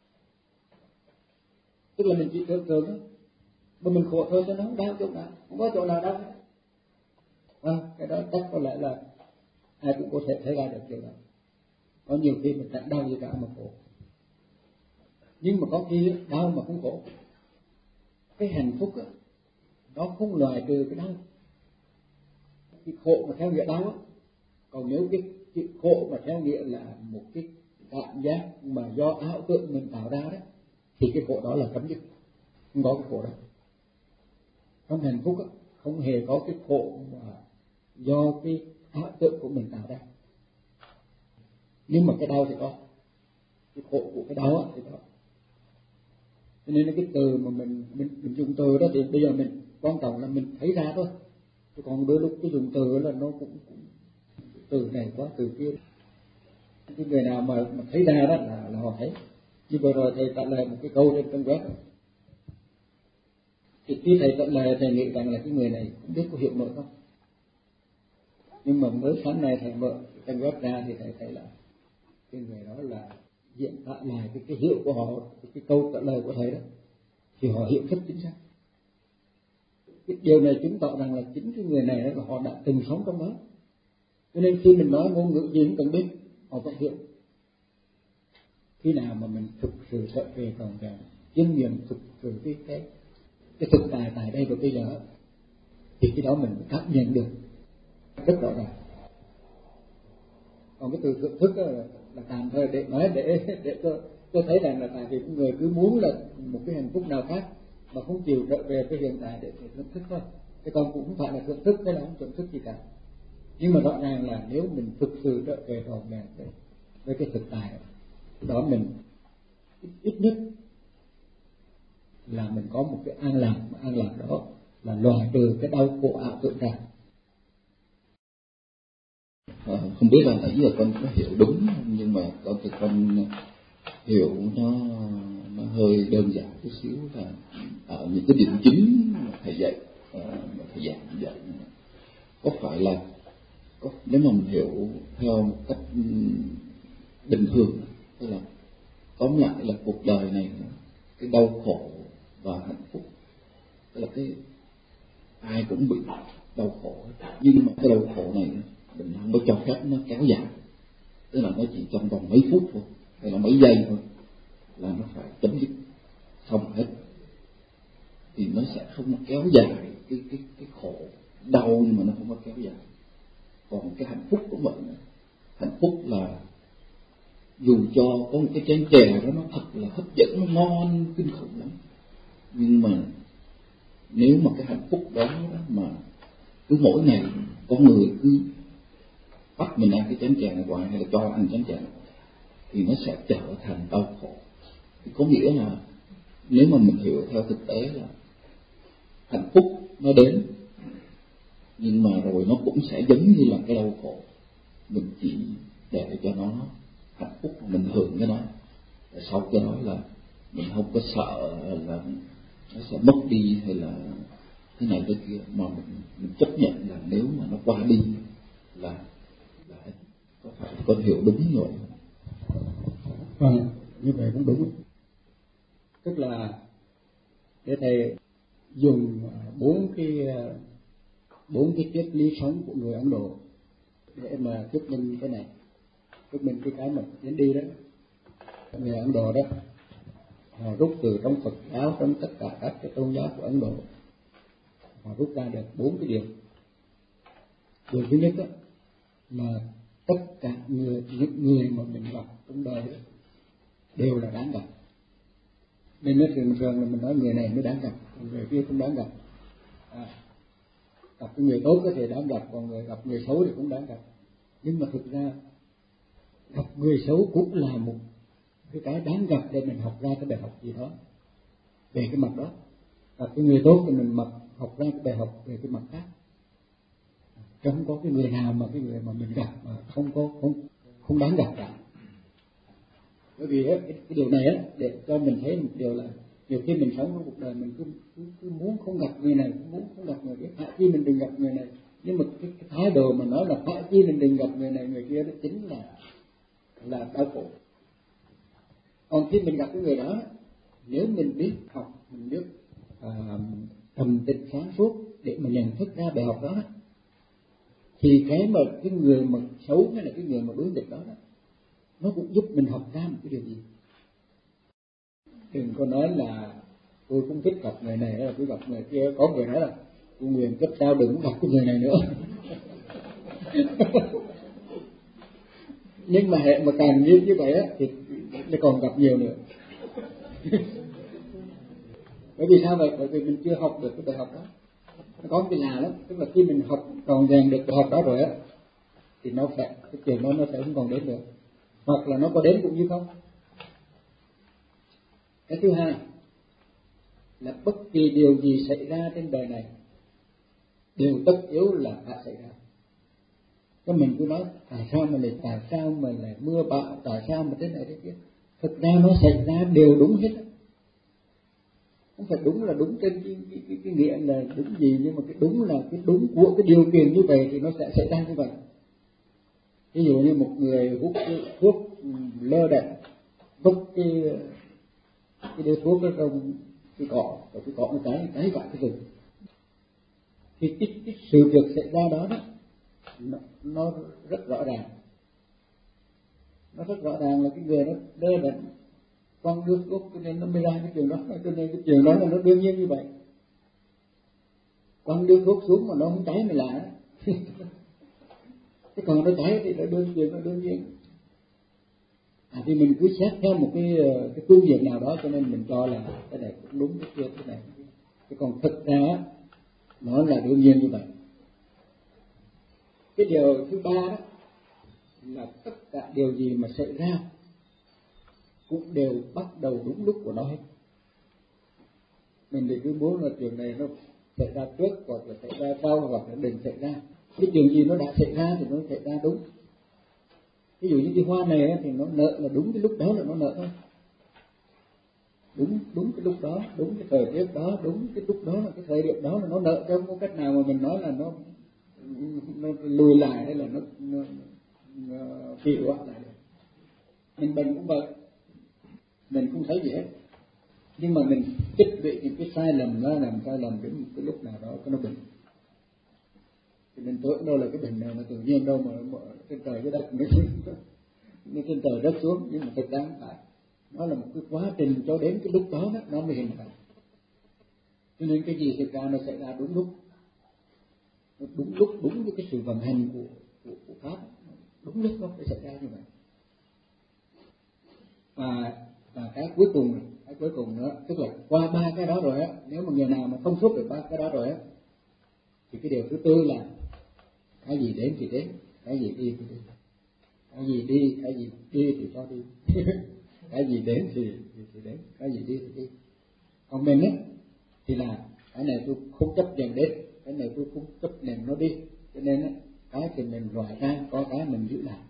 tức là mình chỉ tưởng tượng đó, mà mình khổ thôi cho nó không đau chỗ nào, không có chỗ nào đau. À, cái đó chắc có lẽ là ai cũng có thể thấy ra được điều đó. Có nhiều khi mình chẳng đau gì cả mà khổ, nhưng mà có khi đau mà không khổ. Cái hạnh phúc á, nó không loại trừ cái đau. Cái khổ mà theo nghĩa đau á, còn nếu cái, cái khổ mà theo nghĩa là một cái cảm giác mà do ảo tưởng mình tạo ra đó, thì cái khổ đó là chấm dứt, không có cái khổ đó. Trong hạnh phúc á, không hề có cái khổ mà do cái ảo tưởng của mình tạo ra. Nhưng mà cái đau thì có, cái khổ của cái đau á thì có. Cho nên cái từ mà mình mình, mình dùng từ đó thì bây giờ mình quan trọng là mình thấy ra thôi. Chứ còn đôi lúc cái dùng từ là nó cũng, cũng từ này quá từ kia. Cái người nào mà, mà thấy ra đó là, là họ thấy. Như vừa rồi thầy trả lời một cái câu trên trang web, thì khi thầy trả lời thầy nghĩ rằng là cái người này không biết có hiểu nổi không. Nhưng mà mới sáng nay thầy mở trang web ra thì thầy thấy là cái người đó là diễn tả lại cái, cái hiểu của họ, cái câu trả lời của thầy đó, thì họ hiểu rất chính xác. Cái điều này chứng tỏ rằng là chính cái người này là họ đã từng sống trong đó, cho nên khi mình nói ngôn ngữ gì cũng cần biết, họ vẫn hiểu. Khi nào mà mình thực sự trở về còn cái kinh nghiệm thực sự cái cái cái thực tại tại đây và bây giờ, thì cái đó mình cảm nhận được rất rõ ràng. Còn cái từ thưởng thức đó là, là tạm thời để nói để để cho tôi thấy rằng là tại vì người cứ muốn là một cái hạnh phúc nào khác mà không chịu trở về cái hiện tại để, để thưởng thức thôi. Cái con cũng không phải là thưởng thức hay là không thưởng thức gì cả. Nhưng mà rõ ràng là nếu mình thực sự trở về trọn vẹn với, với cái thực tại đó, mình ít, ít nhất là mình có một cái an lạc, mà an lạc đó là loại trừ cái đau khổ ảo tưởng ra. À, không biết là nãy giờ con có hiểu đúng không? Nhưng mà con thì con hiểu nó nó hơi đơn giản chút xíu, là ở những cái điểm chính mà thầy dạy, mà thầy giảng dạy có phải là có, nếu mà mình hiểu theo một cách bình thường, tức là tóm lại là cuộc đời này cái đau khổ và hạnh phúc, tức là cái ai cũng bị đau khổ, nhưng mà cái đau khổ này mình không có cho phép nó kéo dài, tức là nó chỉ trong vòng mấy phút thôi hay là mấy giây thôi là nó phải chấm dứt xong hết, thì nó sẽ không kéo dài cái cái cái khổ đau, nhưng mà nó không có kéo dài. Còn cái hạnh phúc của mình, hạnh phúc là dù cho có một cái chén chè đó nó thật là hấp dẫn, nó ngon kinh khủng lắm, nhưng mà nếu mà cái hạnh phúc đó, đó mà cứ mỗi ngày con người cứ bắt mình ăn cái chén chè này hoài hay là cho ăn chén chè này, thì nó sẽ trở thành đau khổ. Thì có nghĩa là nếu mà mình hiểu theo thực tế là hạnh phúc nó đến, nhưng mà rồi nó cũng sẽ giống như là cái đau khổ, mình chỉ để cho nó hạnh phúc, mình hưởng cái đó, sau cái đó là mình không có sợ là nó sẽ mất đi hay là thế này thế kia, mà mình, mình chấp nhận là nếu mà nó qua đi là là hết. Có con hiểu đúng như vậy. Vâng, như vậy cũng đúng. Tức là để thầy dùng bốn cái bốn cái triết lý sống của người Ấn Độ để mà thuyết minh cái này, thuyết minh cái cái mà đến đi đó. Người Ấn Độ đó họ rút từ trong Phật giáo, trong tất cả các cái tôn giáo của Ấn Độ, họ rút ra được bốn cái điều. Điều thứ nhất đó là tất cả người những người mà mình gặp trong đời đó, đều là đáng gặp. Nên nó thường thường là mình nói người này mới đáng gặp, người kia cũng đáng gặp. À, gặp cái người tốt có thể đáng gặp, còn người gặp người xấu thì cũng đáng gặp. Nhưng mà thực ra gặp người xấu cũng là một cái cái đáng gặp để mình học ra cái bài học gì đó về cái mặt đó. Gặp cái người tốt thì mình mặc học ra cái bài học về cái mặt khác. Chứ không có cái người nào mà cái người mà mình gặp mà không có không không đáng gặp cả. Bởi vì cái, cái điều này á, để cho mình thấy một điều là nhiều khi mình sống trong cuộc đời mình cứ, cứ, cứ muốn không gặp người này, cứ muốn không gặp người kia, phải chi mình đừng gặp người này. Nhưng mà cái, cái thái độ mà nói là phải chi mình đừng gặp người này người kia, đó chính là là đau khổ. Còn khi mình gặp cái người đó, nếu mình biết học, mình biết à, trầm tĩnh sáng suốt để mà nhận thức ra bài học đó, thì cái mà cái người mà xấu hay là cái người mà đối địch đó, đó nó cũng giúp mình học ra một cái điều gì. Đừng có nói là tôi cũng thích gặp người này hay là tôi gặp người kia. Có người nói là tôi nguyện cấp sao đừng gặp cái người này nữa. Nhưng mà hệ mà càng như như vậy á thì nó còn gặp nhiều nữa. Bởi vì sao vậy? Bởi vì mình chưa học được cái bài học đó. Nó có cái lạ lắm, tức là khi mình học tròn vẹn được bài học đó rồi á thì nó sẽ cái chuyện đó nó sẽ không còn đến nữa, hoặc là nó có đến cũng như không. Cái thứ hai là bất kỳ điều gì xảy ra trên đời này đều tất yếu là phải xảy ra. Cho mình cứ nói tại sao mà lại tại sao mà lại mưa bão, tại sao mà thế này thế kia. Thực ra nó xảy ra đều đúng hết. Không phải đúng là đúng trên cái, cái, cái, cái nghĩa là đúng gì, nhưng mà cái đúng là cái đúng của cái điều kiện như vậy thì nó sẽ xảy ra như vậy. Ví dụ như một người hút thuốc lơ đễnh, vứt cái cái điếu thuốc ở trong cái cỏ, rồi cái cỏ nó cháy cháy cả cái rừng. Thì cái, cái sự việc xảy ra đó, đó nó, nó rất rõ ràng, nó rất rõ ràng là cái người nó đơ đễnh quăng nước thuốc, cho nên nó mới ra cái chuyện đó. Cho nên cái chuyện đó là nó đương nhiên như vậy. Quăng nước thuốc xuống mà nó không cháy mới lạ. Cái còn nó cháy thì nó đương nhiên, nó đương nhiên. À, thì mình cứ xét theo một cái cái phương diện nào đó, cho nên mình cho là cái này cũng đúng, cái kia cái này. Chứ còn thực ra nó là đương nhiên như vậy. Cái điều thứ ba đó là tất cả điều gì mà xảy ra cũng đều bắt đầu đúng lúc của nó hết. Mình thì cứ muốn là chuyện này nó xảy ra trước hoặc là xảy ra sau hoặc là đừng xảy ra. Cái chuyện gì nó đã xảy ra thì nó xảy ra đúng. Ví dụ như cái hoa này thì nó nở là đúng cái lúc đó là nó nở thôi. Đúng đúng cái lúc đó, đúng cái thời tiết đó, đúng cái lúc đó là cái thời điểm đó là nó nở. Chứ không có cách nào mà mình nói là nó nó lùi lại hay là nó nó, nó kỳ hoãn lại được. Mình bệnh cũng vậy, mình không thấy gì hết, nhưng mà mình tích lũy những cái sai lầm, nó làm sai lầm đến một cái lúc nào đó nó bệnh. Thì mình tưởng đâu là cái bệnh này nó tự nhiên đâu mà, mà trên trời cái đất nó, nó trên trời đất xuống, nhưng mà thực ra không phải. Nó là một cái quá trình cho đến cái lúc đó, đó nó mới hình thành. Cho nên cái gì thực ra nó xảy ra đúng lúc, đúng lúc, đúng với cái sự vận hành của của, của pháp, đúng lúc nó phải xảy ra như vậy. Và và cái cuối cùng, cái cuối cùng nữa, tức là qua ba cái đó rồi á, nếu mà người nào mà thông suốt được ba cái đó rồi á, thì cái điều thứ tư là cái gì đến thì đến, cái gì đi thì đi, cái gì đi, cái gì đi thì cho đi, cái gì đến thì, thì thì đến, cái gì đi thì đi. Còn mình á thì là cái này tôi không chấp nhận đến, cái này tôi không chấp nhận nó đi, cho nên á cái thì mình loại ra, có cái mình giữ lại.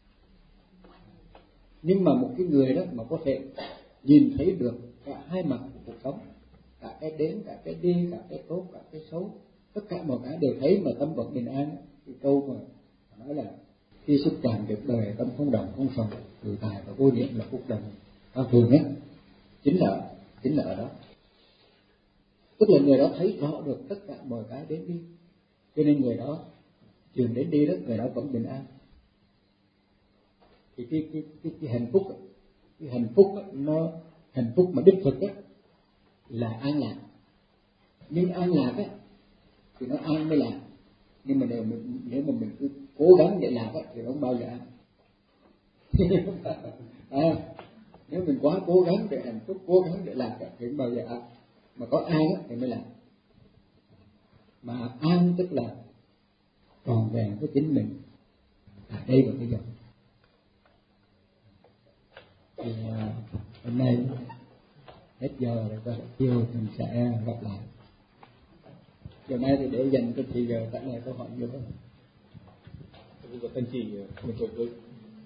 Nhưng mà một cái người đó mà có thể nhìn thấy được cả hai mặt của cuộc sống, cả cái đến, cả cái đi, cả cái tốt, cả cái xấu, tất cả mọi cái đều thấy mà tâm vẫn bình an. Cái câu mà nói là khi xúc chạm việc đời tâm không động không sầu, tự tại và vô niệm là phúc đồng cao thường nhất, chính là chính là ở đó. Tức là người đó thấy rõ được tất cả mọi cái đến đi, cho nên người đó trường đến đi đó, người đó vẫn bình an. Thì cái cái cái, cái hạnh phúc cái hạnh phúc nó hạnh phúc mà đích thực á là an lạc. Nhưng an lạc á thì nó an mới lạc, nhưng mà nếu mình nếu mà mình cứ cố gắng để lạc á thì nó không bao giờ an. À, nếu mình quá cố gắng để hạnh phúc, cố gắng để lạc á, thì không bao giờ an. Mà có an á thì mới lạc. Mà an tức là tròn vẹn với chính mình ở đây và bây giờ. Thì uh, hôm nay hết giờ rồi, và chiều mình sẽ gặp lại. Giờ nay thì để dành cho thì giờ trả lời câu hỏi nhiều hơn. Bây giờ anh chị mình chụp với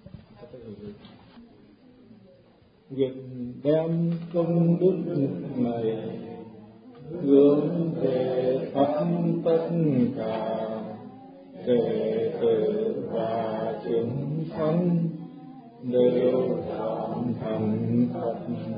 việc đem công đức này hướng về khắp tất cả đệ tử và chúng sanh đều hoàn thành thật